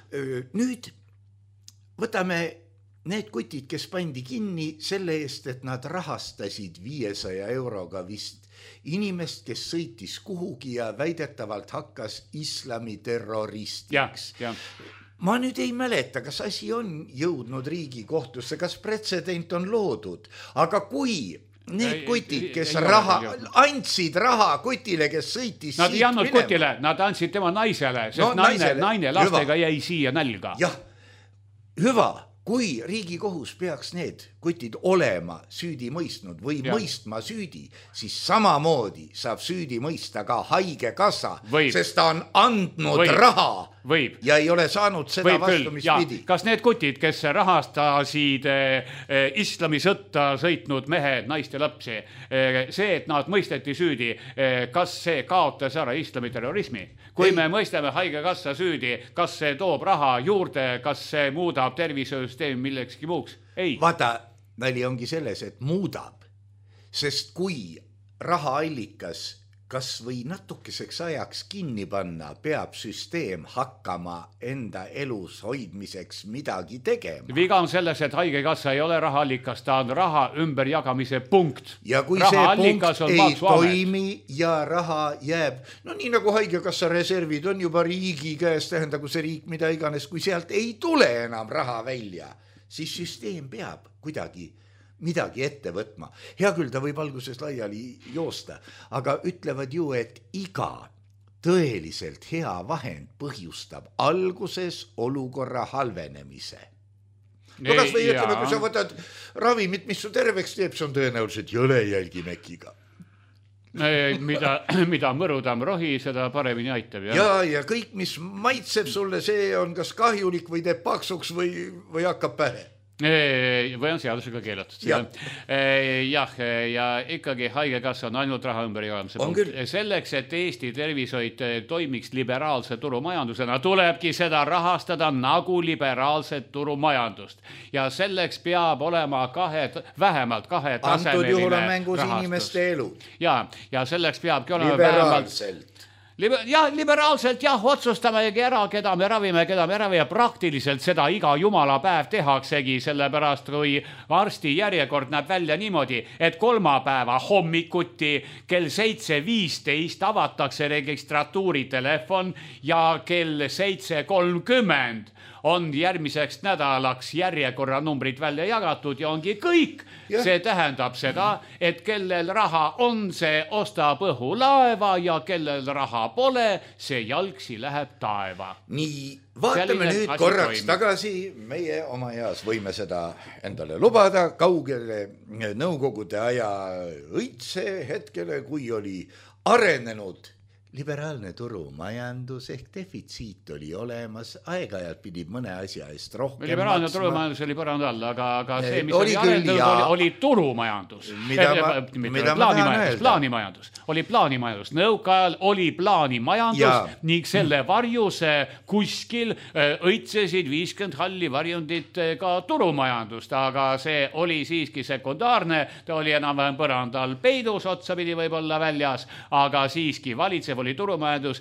Speaker 3: Nüüd võtame need kutid, kes pandi kinni selle eest, et nad rahastasid 500 euroga vist inimest, kes sõitis kuhugi ja väidetavalt hakkas islami terroristiks. Ma nüüd ei mäleta, kas asi on jõudnud Riigikohtusse, kas pretsedent on loodud, aga kui need kutid, kes andsid raha kutile, kes sõitis
Speaker 4: nad ei andnud kutile, nad andsid tema naisele, sest naine lastega jäi siia nälga.
Speaker 3: Jah, hüva, kui Riigikohus peaks need kutid olema süüdi mõistnud või mõistma süüdi, siis samamoodi saab süüdi mõista ka haigekassa, sest ta on andnud raha ja ei ole saanud seda vastu, mis pidi.
Speaker 4: Kas need kutid, kes rahastasid islamisõtta sõitnud mehed, naist ja lapsi, see, et nad mõisteti süüdi, kas see kaotas ära islamiterrorismi? Kui me mõistame haigekassa süüdi, kas see toob raha juurde, kas see muudab tervishoiusüsteemi millekski muuks? Ei.
Speaker 3: Vaata, nali ongi selles, et muudab, sest kui rahaallikas kas või natukeseks ajaks kinni panna, peab süsteem hakkama enda elus hoidmiseks midagi tegema.
Speaker 4: Viga on selles, et haigekassa ei ole rahaallikas, ta on raha ümberjagamise punkt.
Speaker 3: Ja kui see punkt ei toimi ja raha jääb, nii nagu haigekassa reservid on juba riigi käes, tähendagu see riik mida iganes, kui sealt ei tule enam raha välja, siis süsteem peab kuidagi midagi ette võtma. Hea küll, ta võib alguses laiali joosta, aga ütlevad ju, et iga tõeliselt hea vahend põhjustab alguses olukorra halvenemise. No kas või ütleme, kui sa võtad ravimit, mis su terveks teeb, see on tõenäoliselt jõlejälgimekiga.
Speaker 4: Mida mõrudam rohi, seda paremini aitab.
Speaker 3: Ja kõik, mis maitseb sulle, see on kas kahjulik või teeb paksuks või hakkab pähe.
Speaker 4: Või on seadusega keelatud. Jah, ja ikkagi haigekassa on ainult raha ümber jagamise punkt. Selleks, et Eesti tervishoid toimiks liberaalse turumajandusena, tulebki seda rahastada nagu liberaalset turumajandust. Ja selleks peab olema vähemalt kahe tasemeline
Speaker 3: antud juhul on mängus inimeste elu.
Speaker 4: Ja selleks peabki olema
Speaker 3: liberaalselt.
Speaker 4: Liberaalselt otsustamegi ära, keda me ravime ja praktiliselt seda iga jumala päev tehaksegi, sellepärast kui arsti järjekord näeb välja niimoodi, et kolmapäeva hommikuti kell 7:15 avatakse registratuuri telefon ja kell 7:30 on järgmiseks nädalaks järjekorranumbrid välja jagatud ja ongi kõik. See tähendab seda, et kellel raha on, see ostab õhulaeva ja kellel raha pole, see jalgsi läheb taeva.
Speaker 3: Nii, vaatame nüüd korraks tagasi. Meie oma eas võime seda endale lubada kaugele nõukogude aja õitse hetkele, kui oli arenenud liberaalne turumajandus ehk defitsiit oli olemas, aeg-ajalt pidid mõne asja eest rohkem
Speaker 4: liberaalne
Speaker 3: maksma.
Speaker 4: Turumajandus oli põrand all, aga see, mis oli arendatud, oli turumajandus. Plaanimajandus. Oli plaanimajandus. Nõukaajal oli plaanimajandus ning selle varjus kuskil õitsesid 50 halli varjundit ka turumajandust, aga see oli siiski sekundaarne, ta oli enam-vähem põrand all peidus, otsapidi võib-olla väljas, aga siiski valitsev oli turumajandus,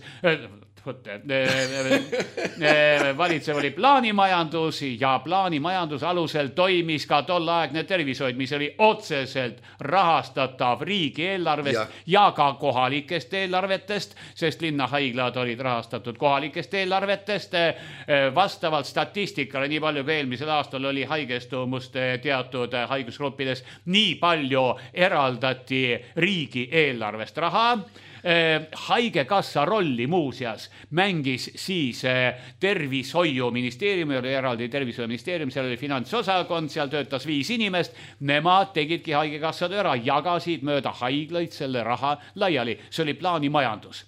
Speaker 4: valitsev oli plaanimajandus ja plaanimajandus alusel toimis ka tolleaegne tervishoid, mis oli otseselt rahastatav riigieelarvest ja ka kohalikest eelarvetest, sest linnahaiglad olid rahastatud kohalikest eelarvetest. Vastavalt statistikale, nii palju kui eelmisel aastal oli haigestumust teatud haigusgruppides, nii palju eraldati riigieelarvest raha. Haigekassa rolli muuseas mängis siis tervishoiuministeerium, oli eraldi tervishoiuministeerium, seal oli finantsosakond, seal töötas 5 inimest, nemad tegidki haigekassad ära, jagasid mööda haiglaid selle raha laiali, see oli plaanimajandus.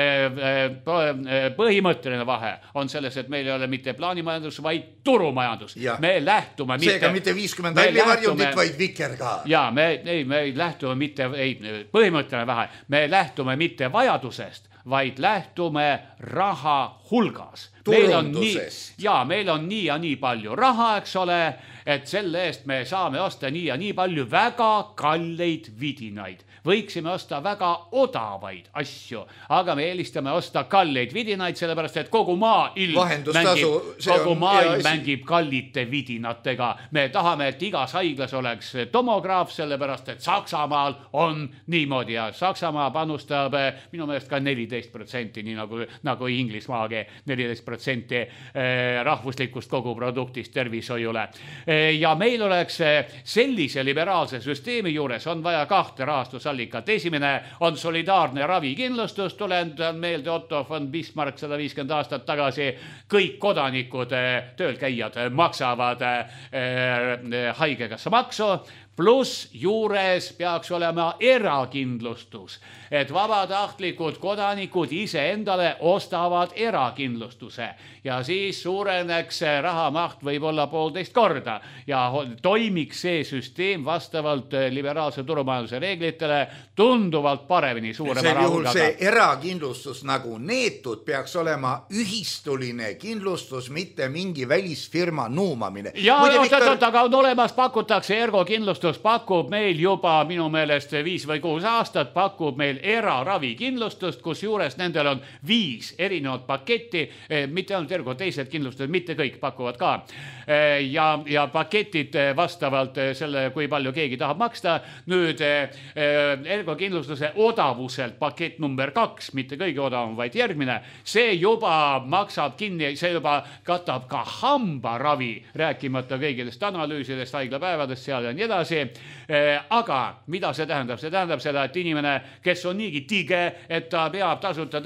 Speaker 4: Põhimõtteline vahe on selles, et meil ei ole mitte plaanimajandus, vaid turumajandus. Me lähtume
Speaker 3: seega mitte 50 hallivarjundit, vaid vikerkaar.
Speaker 4: Ja me lähtume mitte, põhimõtteline vahe, me lähtume mitte vajadusest, vaid lähtume raha hulgas.
Speaker 3: Turundusest.
Speaker 4: Meil on nii ja nii palju raha, eks ole, et selle eest me saame osta nii ja nii palju väga kalleid vidinaid. Võiksime osta väga odavaid asju, aga me eelistame osta kalleid vidinaid, sellepärast et kogu maailm mängib kallite vidinatega. Me tahame, et igas haiglas oleks tomograaf, sellepärast et Saksamaal on niimoodi ja Saksamaa panustab minu meelest ka 14%, nii nagu Inglismaagi 14% rahvuslikust koguproduktist tervishoiule. Ja meil oleks sellise liberaalse süsteemi juures on vaja 2 rahastusallikat. Esimene on solidaarne ravikindlustus, tulen meelde Otto von Bismarck 150 aastat tagasi, kõik kodanikud, töölkäijad maksavad haigekassa maksu, pluss juures peaks olema erakindlustus, et vabatahtlikud kodanikud ise endale ostavad erakindlustuse ja siis suureneks rahamaht võib-olla 1,5 korda ja toimiks see süsteem vastavalt liberaalse turumajanduse reeglitele tunduvalt paremini suurema
Speaker 3: rahuga. See erakindlustus nagu neetud peaks olema ühistuline kindlustus, mitte mingi välisfirma nuumamine.
Speaker 4: Aga on olemas, pakutakse ergokindlustus, pakub meil juba minu meelest 5 või 6 aastat, pakub meil eraravikindlustust, kus juures nendel on 5 erinevat paketti, mitte ainult ergo, teised kindlustused, mitte kõik pakuvad ka. Ja paketid vastavalt selle, kui palju keegi tahab maksta. Nüüd ergokindlustuse odavuselt pakett number 2, mitte kõige odavam, vaid järgmine, see juba maksab kinni, see juba katab ka hambaravi, rääkimata kõigidest analüüsidest, haiglapäevadest seal ja nii edasi. edasi. Aga mida see tähendab? See tähendab seda, et inimene, kes on niigi tige, et ta peab tasuta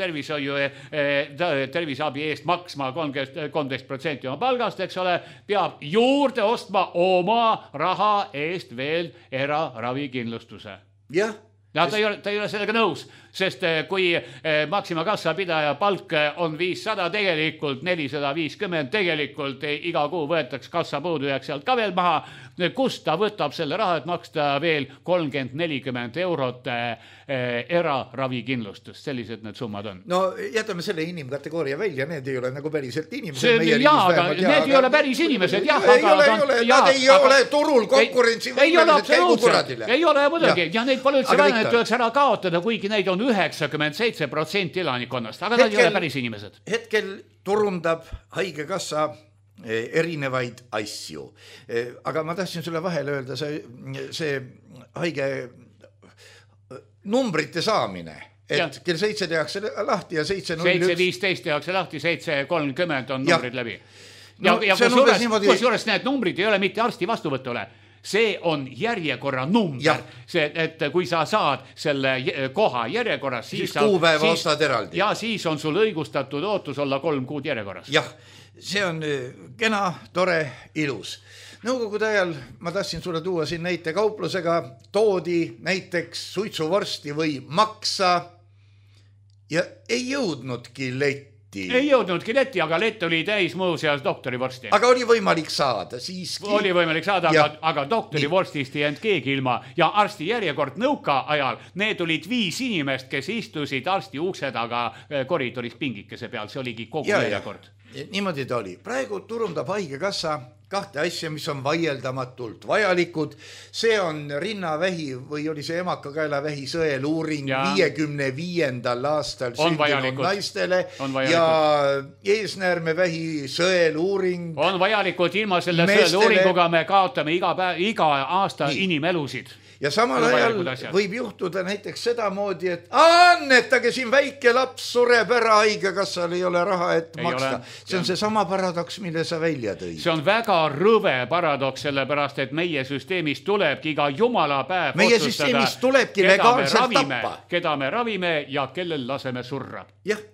Speaker 4: terviseabi eest maksma 13% oma palgast, eks ole, peab juurde ostma oma raha eest veel eraravikindlustuse.
Speaker 3: Jah.
Speaker 4: Ja ta ei ole sellega nõus, sest kui Maxima kassa pidaja palk on 500, tegelikult 450, tegelikult iga kuu võetaks kassa puudujääk sealt ka veel maha, kust ta võtab selle raha, et maksta veel 30-40 eurot eraravikindlustust, sellised need summad on.
Speaker 3: No jätame selle inimkategooria välja, need ei ole nagu päriselt inimesed.
Speaker 4: Aga need ei ole päris inimesed, jah.
Speaker 3: Nad ei ole turul konkurentsi võimelised käigukuradile.
Speaker 4: Ei ole muidugi, ja neid pole üldse vaja, need tuleks ära kaotada, kuigi neid on 97% elanikonnast, aga nad ei ole päris inimesed.
Speaker 3: Hetkel turundab haigekassa erinevaid asju. Aga ma tahtsin sulle vahele öelda, see haige numbrite saamine, et kell 7 tehakse lahti ja 7.01.
Speaker 4: 7.15 tehakse lahti, 7.30 on numbrid läbi. Ja kusjuures need numbrid ei ole mitte arsti vastuvõtule. See on järjekorra number, see, et kui sa saad selle koha järjekorras,
Speaker 3: siis kuupäeva ostad eraldi.
Speaker 4: Ja siis on sul õigustatud ootus olla 3 kuud järjekorras.
Speaker 3: Jah, see on kena, tore, ilus. Nõukogude ajal ma tahtsin sulle tuua siin näite kauplusega, toodi näiteks suitsuvorsti või maksa ja ei jõudnudki letti.
Speaker 4: Ei jõudnudki letti, aga lett oli täis muuseas doktorivorsti.
Speaker 3: Aga oli võimalik saada siiski.
Speaker 4: Oli võimalik saada, aga doktorivorstist ei jäänud keegi ilma. Ja arsti järjekord nõuka ajal, need olid 5 inimest, kes istusid arsti ukse taga koridoris pingikese peal. See oligi kogu järjekord.
Speaker 3: Niimoodi ta oli. Praegu turundab haigekassa 2 asja, mis on vaieldamatult vajalikud. See on rinnavähi või oli see emakakaelavähi sõeluuring 55. aastal sündinud naistele ja eesnäärmevähi sõeluuring.
Speaker 4: On vajalikud, ilma selle sõeluuringuga me kaotame iga aasta inimelusid.
Speaker 3: Ja samal ajal võib juhtuda näiteks sedamoodi, et annetage siin väike laps sureb ära, haigekassal ei ole raha, et maksta. See on see sama paradoks, mille sa välja tõid.
Speaker 4: See on väga rõve paradoks, sellepärast, et meie süsteemist tulebki iga jumala päev
Speaker 3: meie süsteemist tulebki legaalselt tappa.
Speaker 4: Keda me ravime ja kellel laseme surra.
Speaker 3: Jah.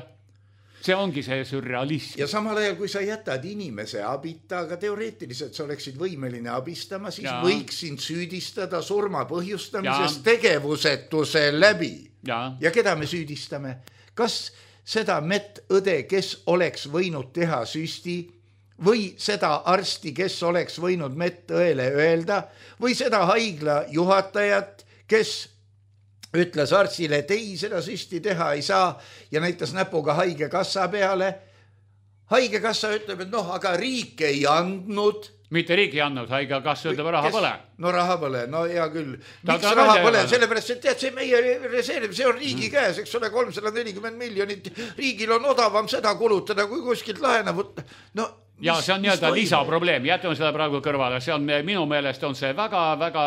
Speaker 4: See ongi see surrealism.
Speaker 3: Ja samal ajal, kui sa jätad inimese abita, aga teoreetiliselt sa oleksid võimeline abistama, siis võiksin süüdistada surma põhjustamises tegevusetuse läbi. Ja keda me süüdistame? Kas seda medõde, kes oleks võinud teha süsti, või seda arsti, kes oleks võinud medõele öelda, või seda haigla juhatajat, kes ütles arstile, et ei, seda süsti teha ei saa ja näitas näpuga haigekassa peale. Haigekassa ütleb, et aga riik ei andnud.
Speaker 4: Mitte riik ei andnud, haigekassa ütleb raha pole.
Speaker 3: No raha pole, no hea küll. Miks raha pole? Sellepärast, et tead, see meie reserv, see on riigi käes, eks ole, 340 miljonit. Riigil on odavam seda kulutada, kui kuskilt laena võtta.
Speaker 4: Ja see on nii-öelda lisaprobleem, jätame seda praegu kõrvale, see on minu meelest on see väga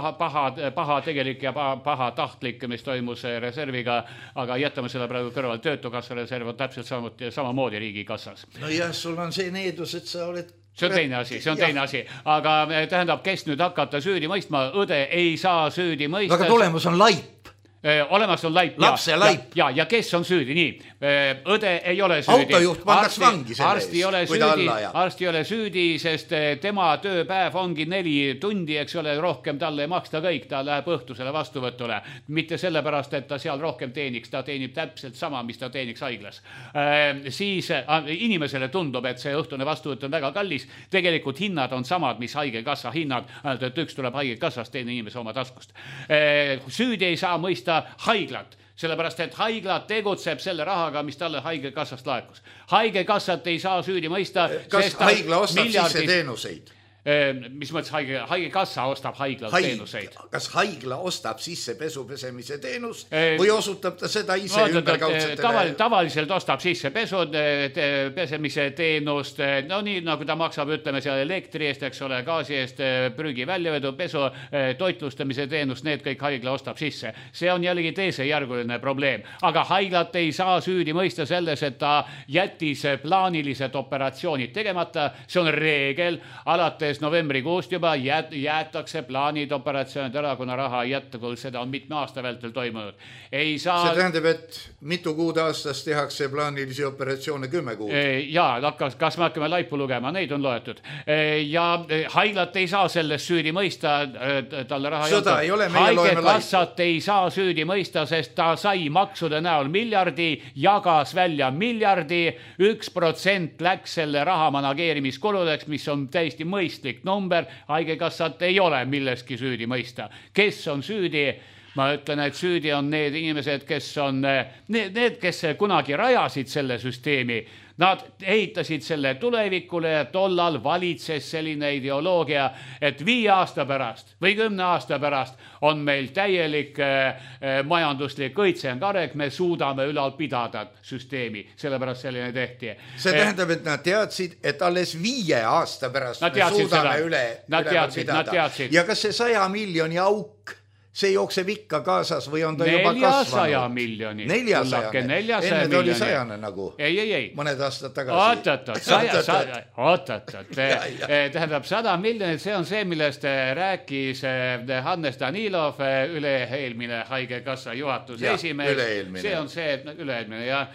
Speaker 4: paha tegelik ja paha tahtlik, mis toimus reserviga, aga jätame seda praegu kõrvale, töötukassa reserv on täpselt samamoodi riigikassas.
Speaker 3: No jah, sul on see needus, et sa oled
Speaker 4: see on teine asi, aga tähendab, kes nüüd hakata süüdi mõistma, õde ei saa süüdi mõista.
Speaker 3: Aga tulemus on laip.
Speaker 4: Olemas on laip.
Speaker 3: Lapse laip.
Speaker 4: Ja kes on süüdi? Nii, õde ei ole süüdi.
Speaker 3: Autojuht pandaks vangi selle ees, kui ta alla ajab.
Speaker 4: Arsti ei ole süüdi, sest tema tööpäev ongi 4 tundi, eks ole, rohkem talle ei maksta kõik, ta läheb õhtusele vastuvõtule. Mitte sellepärast, et ta seal rohkem teeniks, ta teenib täpselt sama, mis ta teeniks haiglas. Siis inimesele tundub, et see õhtune vastuvõtt on väga kallis. Tegelikult hinnad on samad, mis haigekassa hinnad, ainult et üks tuleb haigekassast, teine inimese oma taskust. Süüdi ei saa mõista haiglat, sellepärast, et haiglat tegutseb selle rahaga, mis talle haigekassast laekus. Haigekassat ei saa süüdi mõista.
Speaker 3: Kas haigla ostab sisse teenuseid?
Speaker 4: Mis mõttes haigekassa ostab haigla teenuseid?
Speaker 3: Kas haigla ostab sisse pesupesemise teenust või osutab ta seda ise ümberkaudsetele?
Speaker 4: Tavaliselt ostab sisse pesemise teenust, no nii nagu ta maksab, ütleme seal elektri eest, eks ole, gaasi eest, prügi väljavedu, pesu, toitlustamise teenust, need kõik haigla ostab sisse. See on jällegi teisejärguline probleem, aga haiglat ei saa süüdi mõista selles, et ta jättis plaanilised operatsioonid tegemata, see on reegel, alates alates novembrikuust juba jäetakse plaanid, operatsioonid ära, kuna raha ei jätku, seda on mitme aasta vältel toimunud. Ei saa...
Speaker 3: See tähendab, et mitu kuud aastas tehakse plaanilisi operatsioone 10 kuud?
Speaker 4: Jaa, kas me hakkame laipu lugema, neid on loetud. Ja haiglat ei saa sellest süüdi mõista, talle raha
Speaker 3: Sõda ei ole, meie loeme laipu.
Speaker 4: Haigekassat ei saa süüdi mõista, sest ta sai maksude näol miljardi, jagas välja miljardi, 1% läks selle raha manageerimiskuludeks, mis on täiesti mõistlik number. Haigekassat ei ole milleski süüdi mõista. Kes on süüdi? Ma ütlen, et süüdi on need inimesed, kes on need, kes kunagi rajasid selle süsteemi. Nad ehitasid selle tulevikule ja tollal valitses selline ideoloogia, et 5 aasta pärast või 10 aasta pärast on meil täielik majanduslik õitsengareg, me suudame ülal pidada süsteemi, sellepärast selline tehti.
Speaker 3: See tähendab, et nad teadsid, et alles 5 aasta pärast me suudame üle pidada. Ja kas see 100 miljoni auk, see jookseb ikka kaasas või on ta juba kasvanud?
Speaker 4: 400 miljoni.
Speaker 3: 400. Enne ta oli 100 nagu.
Speaker 4: Ei.
Speaker 3: Mõned aastad tagasi.
Speaker 4: Oot. Tähendab 100 miljonit, see on see, millest rääkis Hannes Danilov, üle-eelmine haigekassa juhatuse esimees. See on see, üle-eelmine ja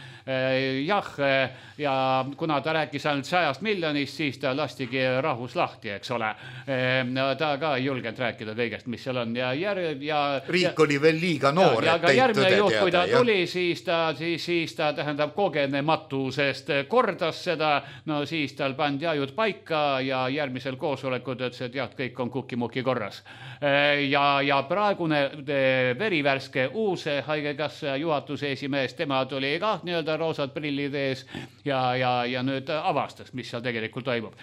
Speaker 4: kuna ta rääkis ainult 100 miljonist, siis ta lastigi rahus lahti, eks ole. Ta ka ei julgenud rääkida kõigest, mis seal on.
Speaker 3: Riik oli veel liiga noor,
Speaker 4: et teid tõde teada. Kui ta tuli, siis ta tähendab kogenematusest kordas seda, no siis tal pandi ajud paika ja järgmisel koosolekud ütles, et jah, kõik on kukimuki korras. Ja praegune verivärske uus haigekassa juhatuse esimees, tema tuli ka nii-öelda roosad prillid ees ja nüüd avastas, mis seal tegelikult toimub.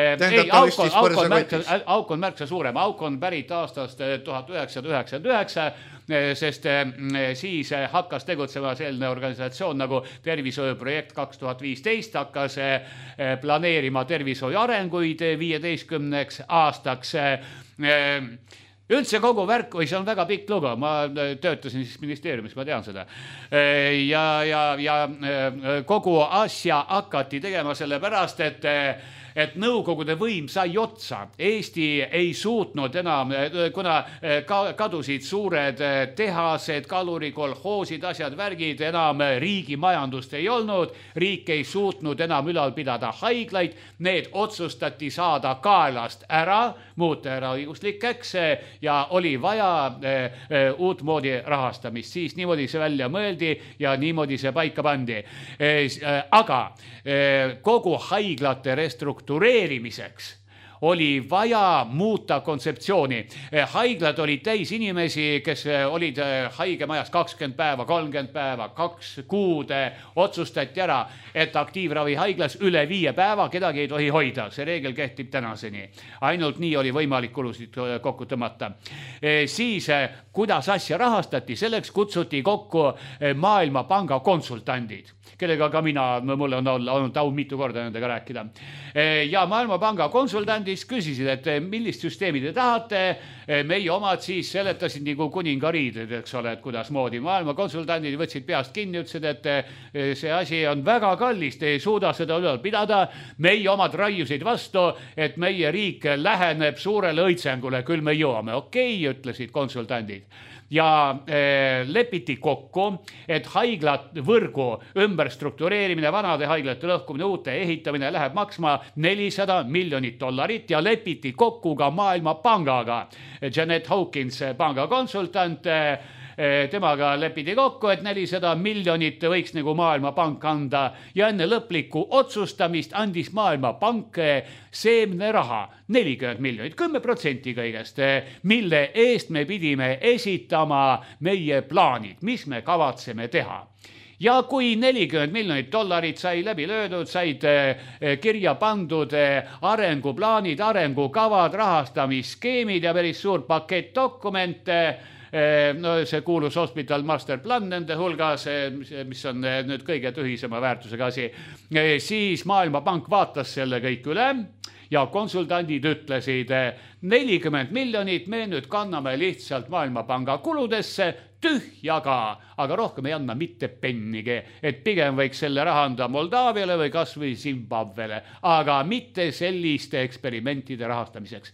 Speaker 4: Auk on märksa suurem. Auk on pärit aastast 1999, sest siis hakkas tegutsema selline organisatsioon nagu Tervishoiuprojekt 2015, hakkas planeerima tervishoiu arenguid 15 aastaks. Üldse kogu värk, või see on väga pikk lugu, ma töötasin siis ministeeriumis, ma tean seda. Ja kogu asja hakati tegema selle pärast, et nõukogude võim sai otsa. Eesti ei suutnud enam, kuna kadusid suured tehased, kalurikolhoosid, asjad, värgid, enam riigi majandust ei olnud, riik ei suutnud enam ülal pidada haiglaid, need otsustati saada kaelast ära, muuta ära õiguslikeks ja oli vaja uut moodi rahastamist. Siis niimoodi see välja mõeldi ja niimoodi see paika pandi. Aga kogu haiglate restruktureerimiseks oli vaja muuta kontseptsiooni. Haiglad olid täis inimesi, kes olid haigemajas 20 päeva, 30 päeva, 2 kuud. Otsustati ära, et aktiivravi haiglas üle 5 päeva kedagi ei tohi hoida. See reegel kehtib tänaseni. Ainult nii oli võimalik kulusid kokku tõmmata. Siis, kuidas asja rahastati, selleks kutsuti kokku Maailmapanga konsultandid, kellega ka mulle on olnud au mitu korda nendega rääkida. Ja Maailmapanga konsultandid küsisid, et millist süsteemi te tahate. Meie omad siis seletasid nagu kuningariided, eks ole, et kuidas moodi. Maailma konsultandid võtsid peast kinni, ütlesid, et see asi on väga kallis, te ei suuda seda ülal pidada. Meie omad raiusid vastu, et meie riik läheneb suurele õitsengule, küll me jõuame. Okei, ütlesid konsultandid. Ja lepiti kokku, et haiglat võrgu ümberstruktureerimine, vanade haiglate lõhkumine, uute ehitamine läheb maksma $400 miljonit ja lepiti kokku ka Maailmapangaga. Janet Hawkins, panga konsultant, temaga lepiti kokku, et 400 miljonit võiks nagu Maailmapank anda ja enne lõplikku otsustamist andis Maailmapank seemne raha 40 miljonit, 10% kõigest, mille eest me pidime esitama meie plaanid, mis me kavatseme teha. Ja kui $40 miljonit sai läbi löödud, said kirja pandud arenguplaanid, arengukavad, rahastamisskeemid ja päris suur pakett dokumente, no see kuulus Hospital Master Plan nende hulgas, mis on nüüd kõige tühisema väärtusega asi, siis Maailmapank vaatas selle kõik üle ja konsultandid ütlesid 40 miljonit me nüüd kanname lihtsalt Maailmapanga kuludesse tühjaga, aga rohkem ei anna mitte pennigi, et pigem võiks selle raha anda Moldaaviale või kas või Zimbabwele, aga mitte selliste eksperimentide rahastamiseks.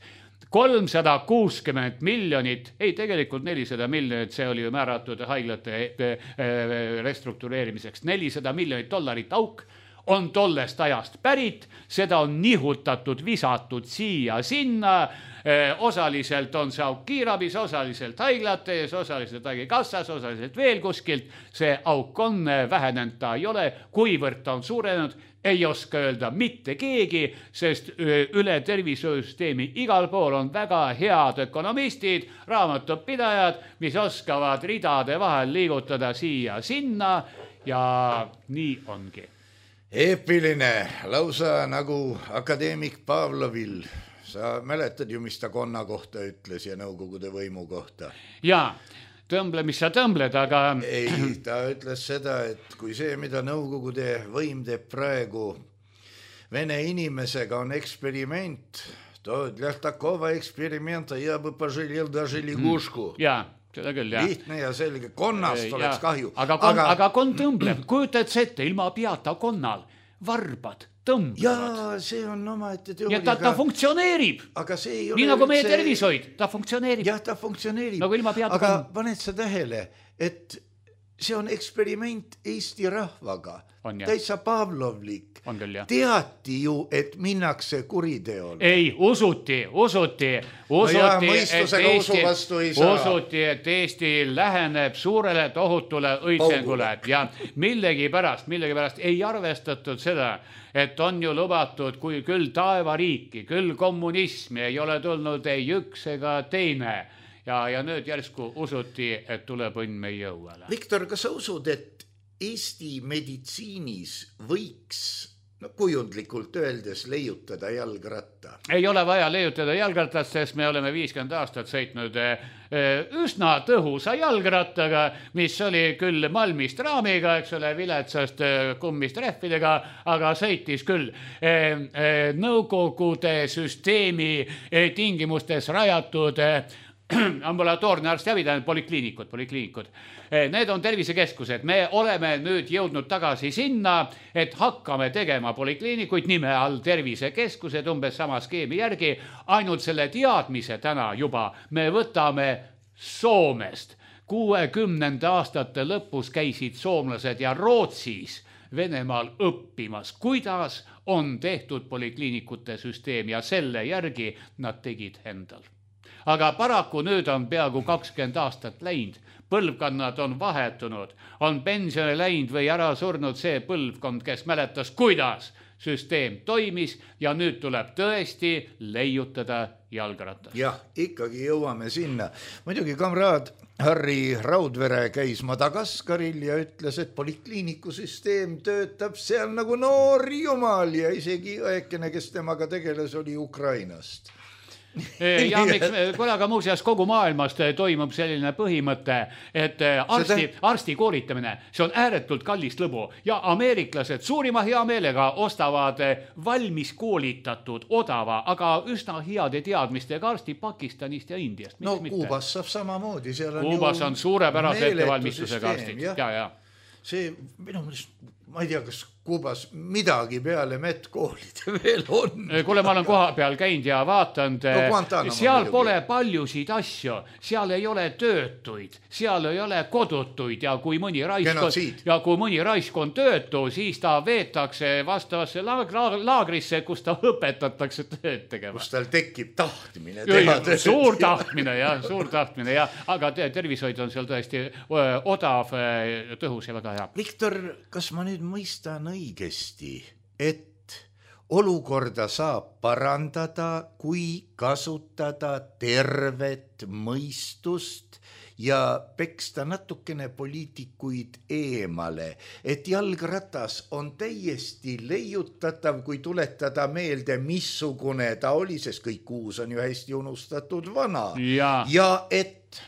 Speaker 4: 360 miljonit, ei tegelikult 400 miljonit, see oli ju määratud haiglate restruktureerimiseks, 400 miljonit dollarit auk on tollest ajast pärit, seda on nihutatud, visatud siia-sinna, osaliselt on see auk kiirabis, osaliselt haiglates, osaliselt haigekassas, osaliselt veel kuskilt, see auk on vähenenud, ta ei ole, kuivõrd ta on suurenenud, ei oska öelda mitte keegi, sest üle tervishoiusüsteemi igal pool on väga head ökonomistid, raamatupidajad, mis oskavad ridade vahel liigutada siia-sinna ja nii ongi.
Speaker 3: Eepiline, lausa nagu akadeemik Pavlovil. Sa mäletad ju, mis ta konna kohta ütles ja nõukogude võimu kohta?
Speaker 4: Jaa, tõmble, mis sa tõmbled, aga...
Speaker 3: Ei, ta ütles seda, et kui see, mida nõukogude võim teeb praegu vene inimesega on eksperiment, to для такого эксперимента я бы пожалел даже лягушку.
Speaker 4: Jaa, seda küll, jah.
Speaker 3: Lihtne ja selge, konnast oleks kahju.
Speaker 4: Aga konn tõmbleb, kujutad ette, ilma peata konnal, varbad tõmblevad.
Speaker 3: Jaa, see on oma teooria.
Speaker 4: Ja ta funktsioneerib.
Speaker 3: Aga see ei ole
Speaker 4: nii nagu meie tervishoid, ta funktsioneerib.
Speaker 3: Jah, ta funktsioneerib.
Speaker 4: Nagu ilma peata
Speaker 3: aga paned sa tähele, et see on eksperiment Eesti rahvaga. Täitsa Pavlovlik.
Speaker 4: On küll, jah.
Speaker 3: Teati ju, et minnakse kuriteole.
Speaker 4: Ei, usuti, et Eesti läheneb suurele tohutule õitsengule ja millegipärast ei arvestatud seda, et on ju lubatud kui küll taevariiki, küll kommunismi, ei ole tulnud ei üks ega teine. Ja nüüd järsku usuti, et tuleb õnn meie jõuale.
Speaker 3: Viktor, kas sa usud, et Eesti meditsiinis võiks kujundlikult öeldes leiutada jalgratta?
Speaker 4: Ei ole vaja leiutada jalgratast, sest me oleme 50 aastat sõitnud üsna tõhusa jalgrattaga, mis oli küll malmist raamiga, eks ole, viletsast kummist rehvidega, aga sõitis küll Nõukogude süsteemi tingimustes rajatud ambulatoorne arstiabi, polikliinikud. Need on tervisekeskused. Me oleme nüüd jõudnud tagasi sinna, et hakkame tegema polikliinikuid nime all tervisekeskused umbes sama skeemi järgi. Ainult selle teadmise täna juba me võtame Soomest. 60. aastate lõpus käisid soomlased ja Rootsis Venemaal õppimas, kuidas on tehtud polikliinikute süsteem ja selle järgi nad tegid endal. Aga paraku nüüd on peaaegu 20 aastat läinud, põlvkonnad on vahetunud, on pensioni läinud või ära surnud see põlvkond, kes mäletas, kuidas süsteem toimis ja nüüd tuleb tõesti leiutada jalgratta.
Speaker 3: Jah, ikkagi jõuame sinna. Muidugi kamraad Harri Raudvere käis Madagaskaril ja ütles, et polikliinikusüsteem töötab seal nagu noor jumal ja isegi õekene, kes temaga tegeles, oli Ukrainast.
Speaker 4: Ja kuule, aga muuseas kogu maailmast toimub selline põhimõte, et arsti koolitamine, see on ääretult kallist lõbu ja ameeriklased suurima hea meelega ostavad valmis koolitatud odava, aga üsna heade teadmistega arsti Pakistanist ja Indiast.
Speaker 3: No Kuubas saab samamoodi.
Speaker 4: Kuubas on suurepärase ettevalmistusega arstid. Ja.
Speaker 3: See, ma ei tea, kas Kuubas midagi peale medkoolide veel on.
Speaker 4: Kuule, ma olen koha peal käinud ja vaatanud, seal pole paljusid asju, seal ei ole töötuid, seal ei ole kodutuid ja kui mõni raisk on töötu, siis ta veetakse vastavasse laagrisse, kus ta õpetatakse tööd tegema.
Speaker 3: Kus tal tekib tahtmine teha tööd.
Speaker 4: Suur tahtmine, ja, aga tervishoid on seal tõesti odav, tõhus ja väga hea.
Speaker 3: Viktor, kas ma nüüd mõistan õigesti, et olukorda saab parandada, kui kasutada tervet mõistust ja peksta natukene poliitikuid eemale, et jalgratas on täiesti leiutatav, kui tuletada meelde, missugune ta oli, sest kõik uus on ju hästi unustatud vana. Ja et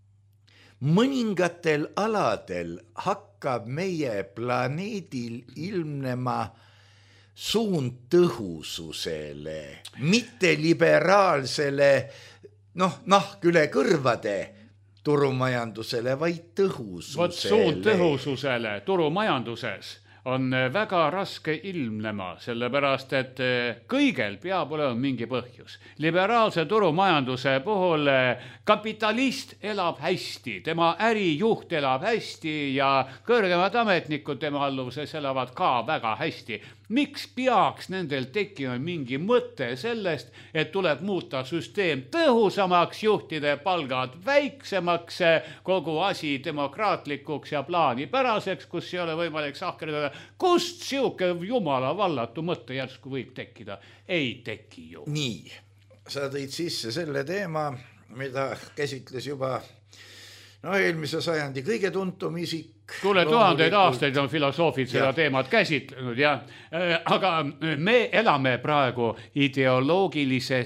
Speaker 3: mõningatel aladel hakkab meie planeedil ilmnema suundtõhususele, mitte liberaalsele nahk üle kõrvade turumajandusele, vaid tõhususele.
Speaker 4: Vot suundtõhususele turumajanduses on väga raske ilmnema, sellepärast et kõigel peab olema mingi põhjus. Liberaalse turumajanduse puhul kapitalist elab hästi, tema ärijuht elab hästi ja kõrgemad ametnikud tema alluvuses elavad ka väga hästi. Miks peaks nendel tekkima mingi mõte sellest, et tuleb muuta süsteem tõhusamaks, juhtide palgad väiksemaks, kogu asi demokraatlikuks ja plaanipäraseks, kus ei ole võimalik sahkerdada? Kust siuke jumala vallatu mõtte järsku võib tekkida? Ei teki ju.
Speaker 3: Nii, sa tõid sisse selle teema, mida käsitles juba eelmise sajandi kõige tuntum isik.
Speaker 4: Kuule, tuhandeid aastaid on filosoofid seda teemat käsitlenud, jah. Aga me elame praegu ideoloogilise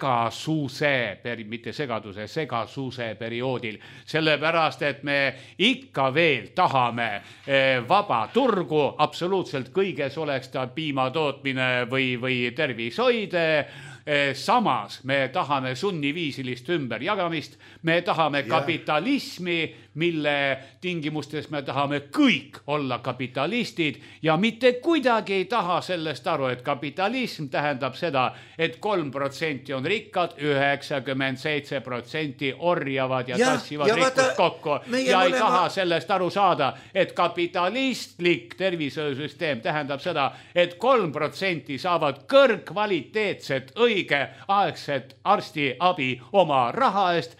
Speaker 4: segasuse perioodil, sellepärast, et me ikka veel tahame vaba turgu, absoluutselt kõiges oleks ta piimatootmine või tervishoide. Samas me tahame sunniviisilist ümberjagamist, me tahame kapitalismi, mille tingimustes me tahame kõik olla kapitalistid ja mitte kuidagi ei taha sellest aru, et kapitalism tähendab seda, et 3% on rikkad, 97% orjavad ja tassivad rikkust kokku ja ei taha sellest aru saada, et kapitalistlik tervishoiusüsteem tähendab seda, et 3% saavad kõrgkvaliteetset õigeaegset arstiabi oma raha eest,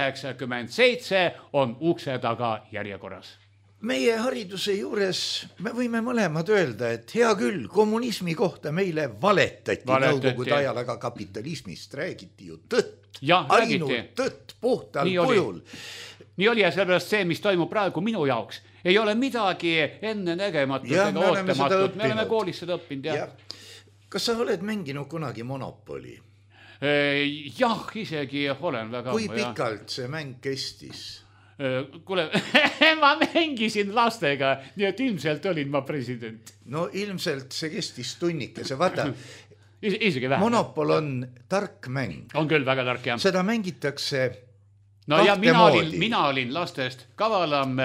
Speaker 4: 97 on ukse taga järjekorras.
Speaker 3: Meie hariduse juures me võime mõlemad öelda, et hea küll, kommunismi kohta meile valetati nõukogude ajal, aga kapitalismist räägiti ju tõtt. Ainult tõtt, puhtal kujul.
Speaker 4: Nii oli ja sellepärast see, mis toimub praegu minu jaoks, ei ole midagi enne nägematut ega ootamatut. Me oleme koolis seda õppinud.
Speaker 3: Kas sa oled mänginud kunagi Monopoli?
Speaker 4: Jah, isegi olen väga.
Speaker 3: Kui pikalt see mäng kestis?
Speaker 4: Kuule, ma mängisin lastega, nii et ilmselt olin ma president.
Speaker 3: No ilmselt see kestis tunnikese, vaata.
Speaker 4: Isegi vähem.
Speaker 3: Monopol on tark mäng.
Speaker 4: On küll väga tark, jah.
Speaker 3: Seda mängitakse
Speaker 4: ja mina olin lastest kavalam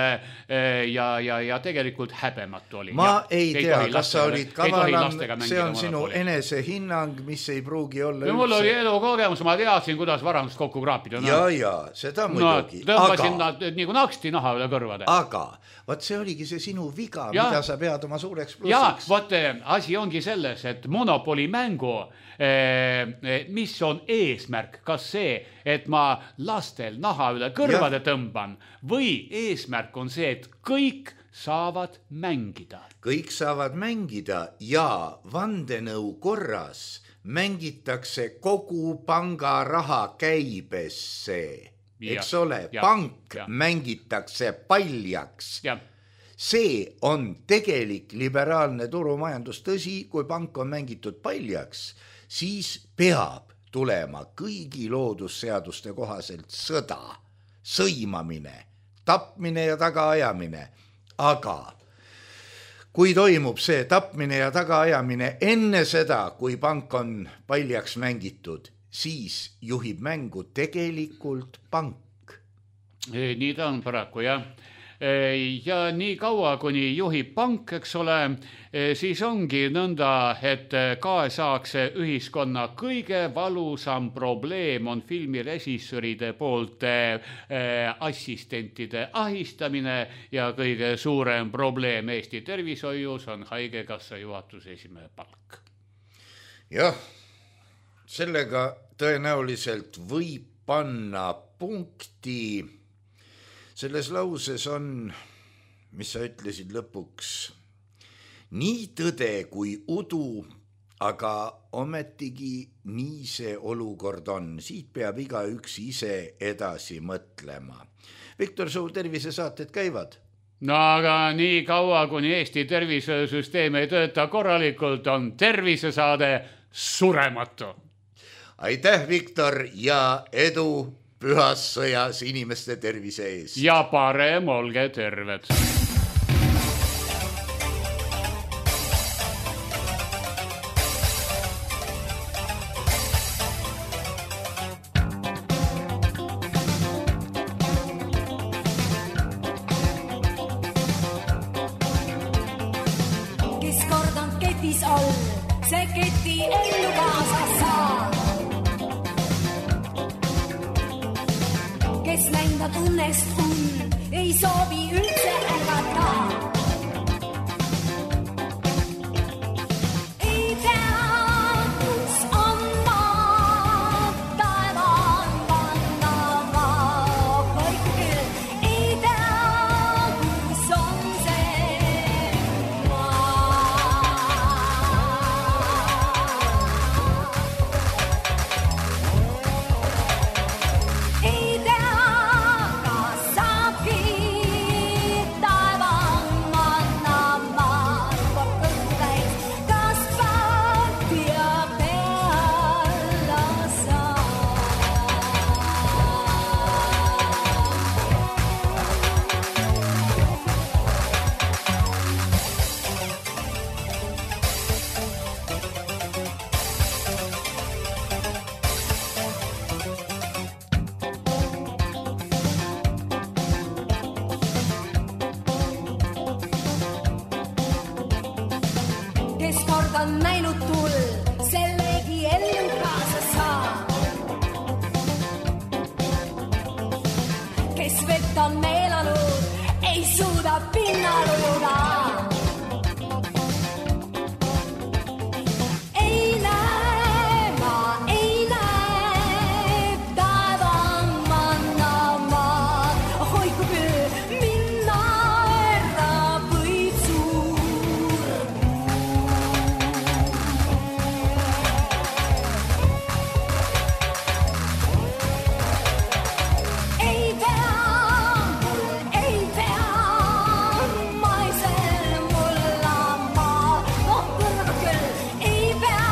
Speaker 4: ja tegelikult häbematu olin.
Speaker 3: Ma ei tea, kas sa olid kavalam, see on sinu enese hinnang, mis ei pruugi olla üldse.
Speaker 4: Mul oli elukogemus, ma teadsin, kuidas varandust kokku kraapida.
Speaker 3: Ja, seda muidugi.
Speaker 4: Tõmbasin nad nii kui naksti naha üle kõrvade.
Speaker 3: Aga, vaat see oligi see sinu viga, mida sa pead oma suureks plussiks.
Speaker 4: Vaat asi ongi selles, et Monopoli mängu, mis on eesmärk, kas see, et ma lastel naha üle kõrvade tõmban või eesmärk on see, et kõik saavad mängida.
Speaker 3: Kõik saavad mängida ja vandenõu korras mängitakse kogu panga raha käibesse. Eks ole, pank mängitakse paljaks. See on tegelik liberaalne turumajandus. Tõsi, kui pank on mängitud paljaks, siis peab tulema kõigi loodusseaduste kohaselt sõda, sõimamine, tapmine ja tagaajamine. Aga kui toimub see tapmine ja tagaajamine enne seda, kui pank on paljaks mängitud, siis juhib mängu tegelikult pank.
Speaker 4: Nii ta on paraku, jah. Ja nii kaua, kuni juhib pank, eks ole, siis ongi nõnda, et kaasaegse ühiskonna kõige valusam probleem on filmirežissöride poolt assistentide ahistamine ja kõige suurem probleem Eesti tervishoius on haigekassa juhatuse esimehe palk.
Speaker 3: Jah, sellega tõenäoliselt võib panna punkti. Selles lauses on, mis sa ütlesid lõpuks, nii tõde kui udu, aga ometigi nii see olukord on. Siit peab igaüks ise edasi mõtlema. Viktor, su tervisesaated käivad?
Speaker 4: No aga nii kaua, kuni Eesti tervisesüsteem ei tööta korralikult, on tervisesaade surematu.
Speaker 3: Aitäh, Viktor, ja edu pühas sõjas inimeste tervise ees.
Speaker 4: Ja parem olge terved.
Speaker 5: siis all see keti ellu kaasa saab. Kes näinud õnnest on, ei soovi üldse ärgata. Ei tea, kus on maa, taevaan panna maa, kõik küll. Ei tea, kus on see maa. Ei tea, on näinud tull, sellegi ellu kaasa saab. Kes vett on meelanud, ei suuda pinnal ujuda. Ei näe, ma ei näe, taevaan manna maa. Hoiku küll, minna ära võib suur. Ei pea, maisel mulla maa. Oh, kõrga küll, ei pea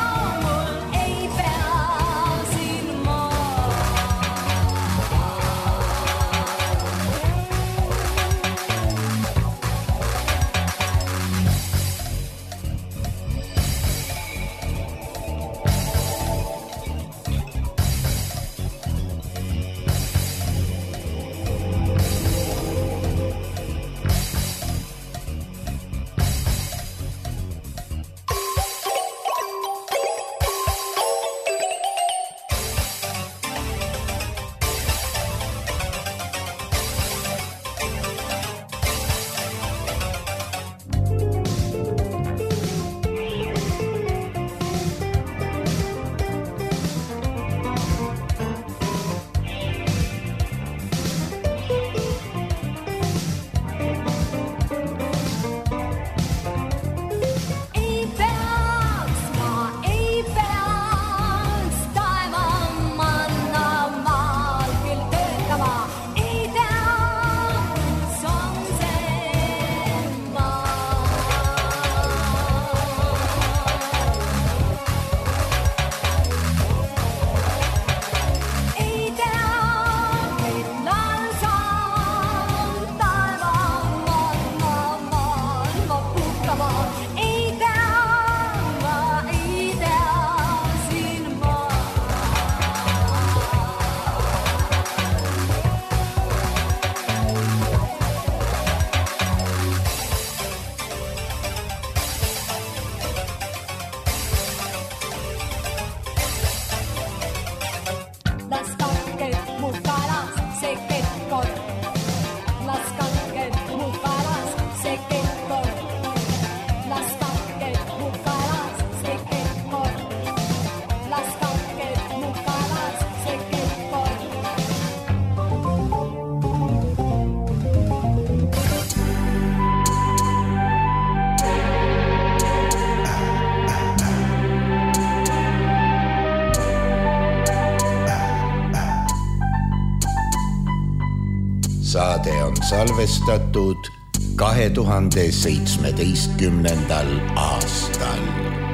Speaker 5: siin maa. Ei peaks taevaan manna maal küll töötama. Ei tea, kus on see maa. Ei tea, millal saan taevaan manna maailma puhtama. Ei tea siin maa. Las katke mu kalas, see kettkord. Las katke mu kalas, see kettkord. Las katke mu kalas, see kettkord. Las katke mu kalas, see kettkord.
Speaker 3: Saade on salvestatud 2017. aastal.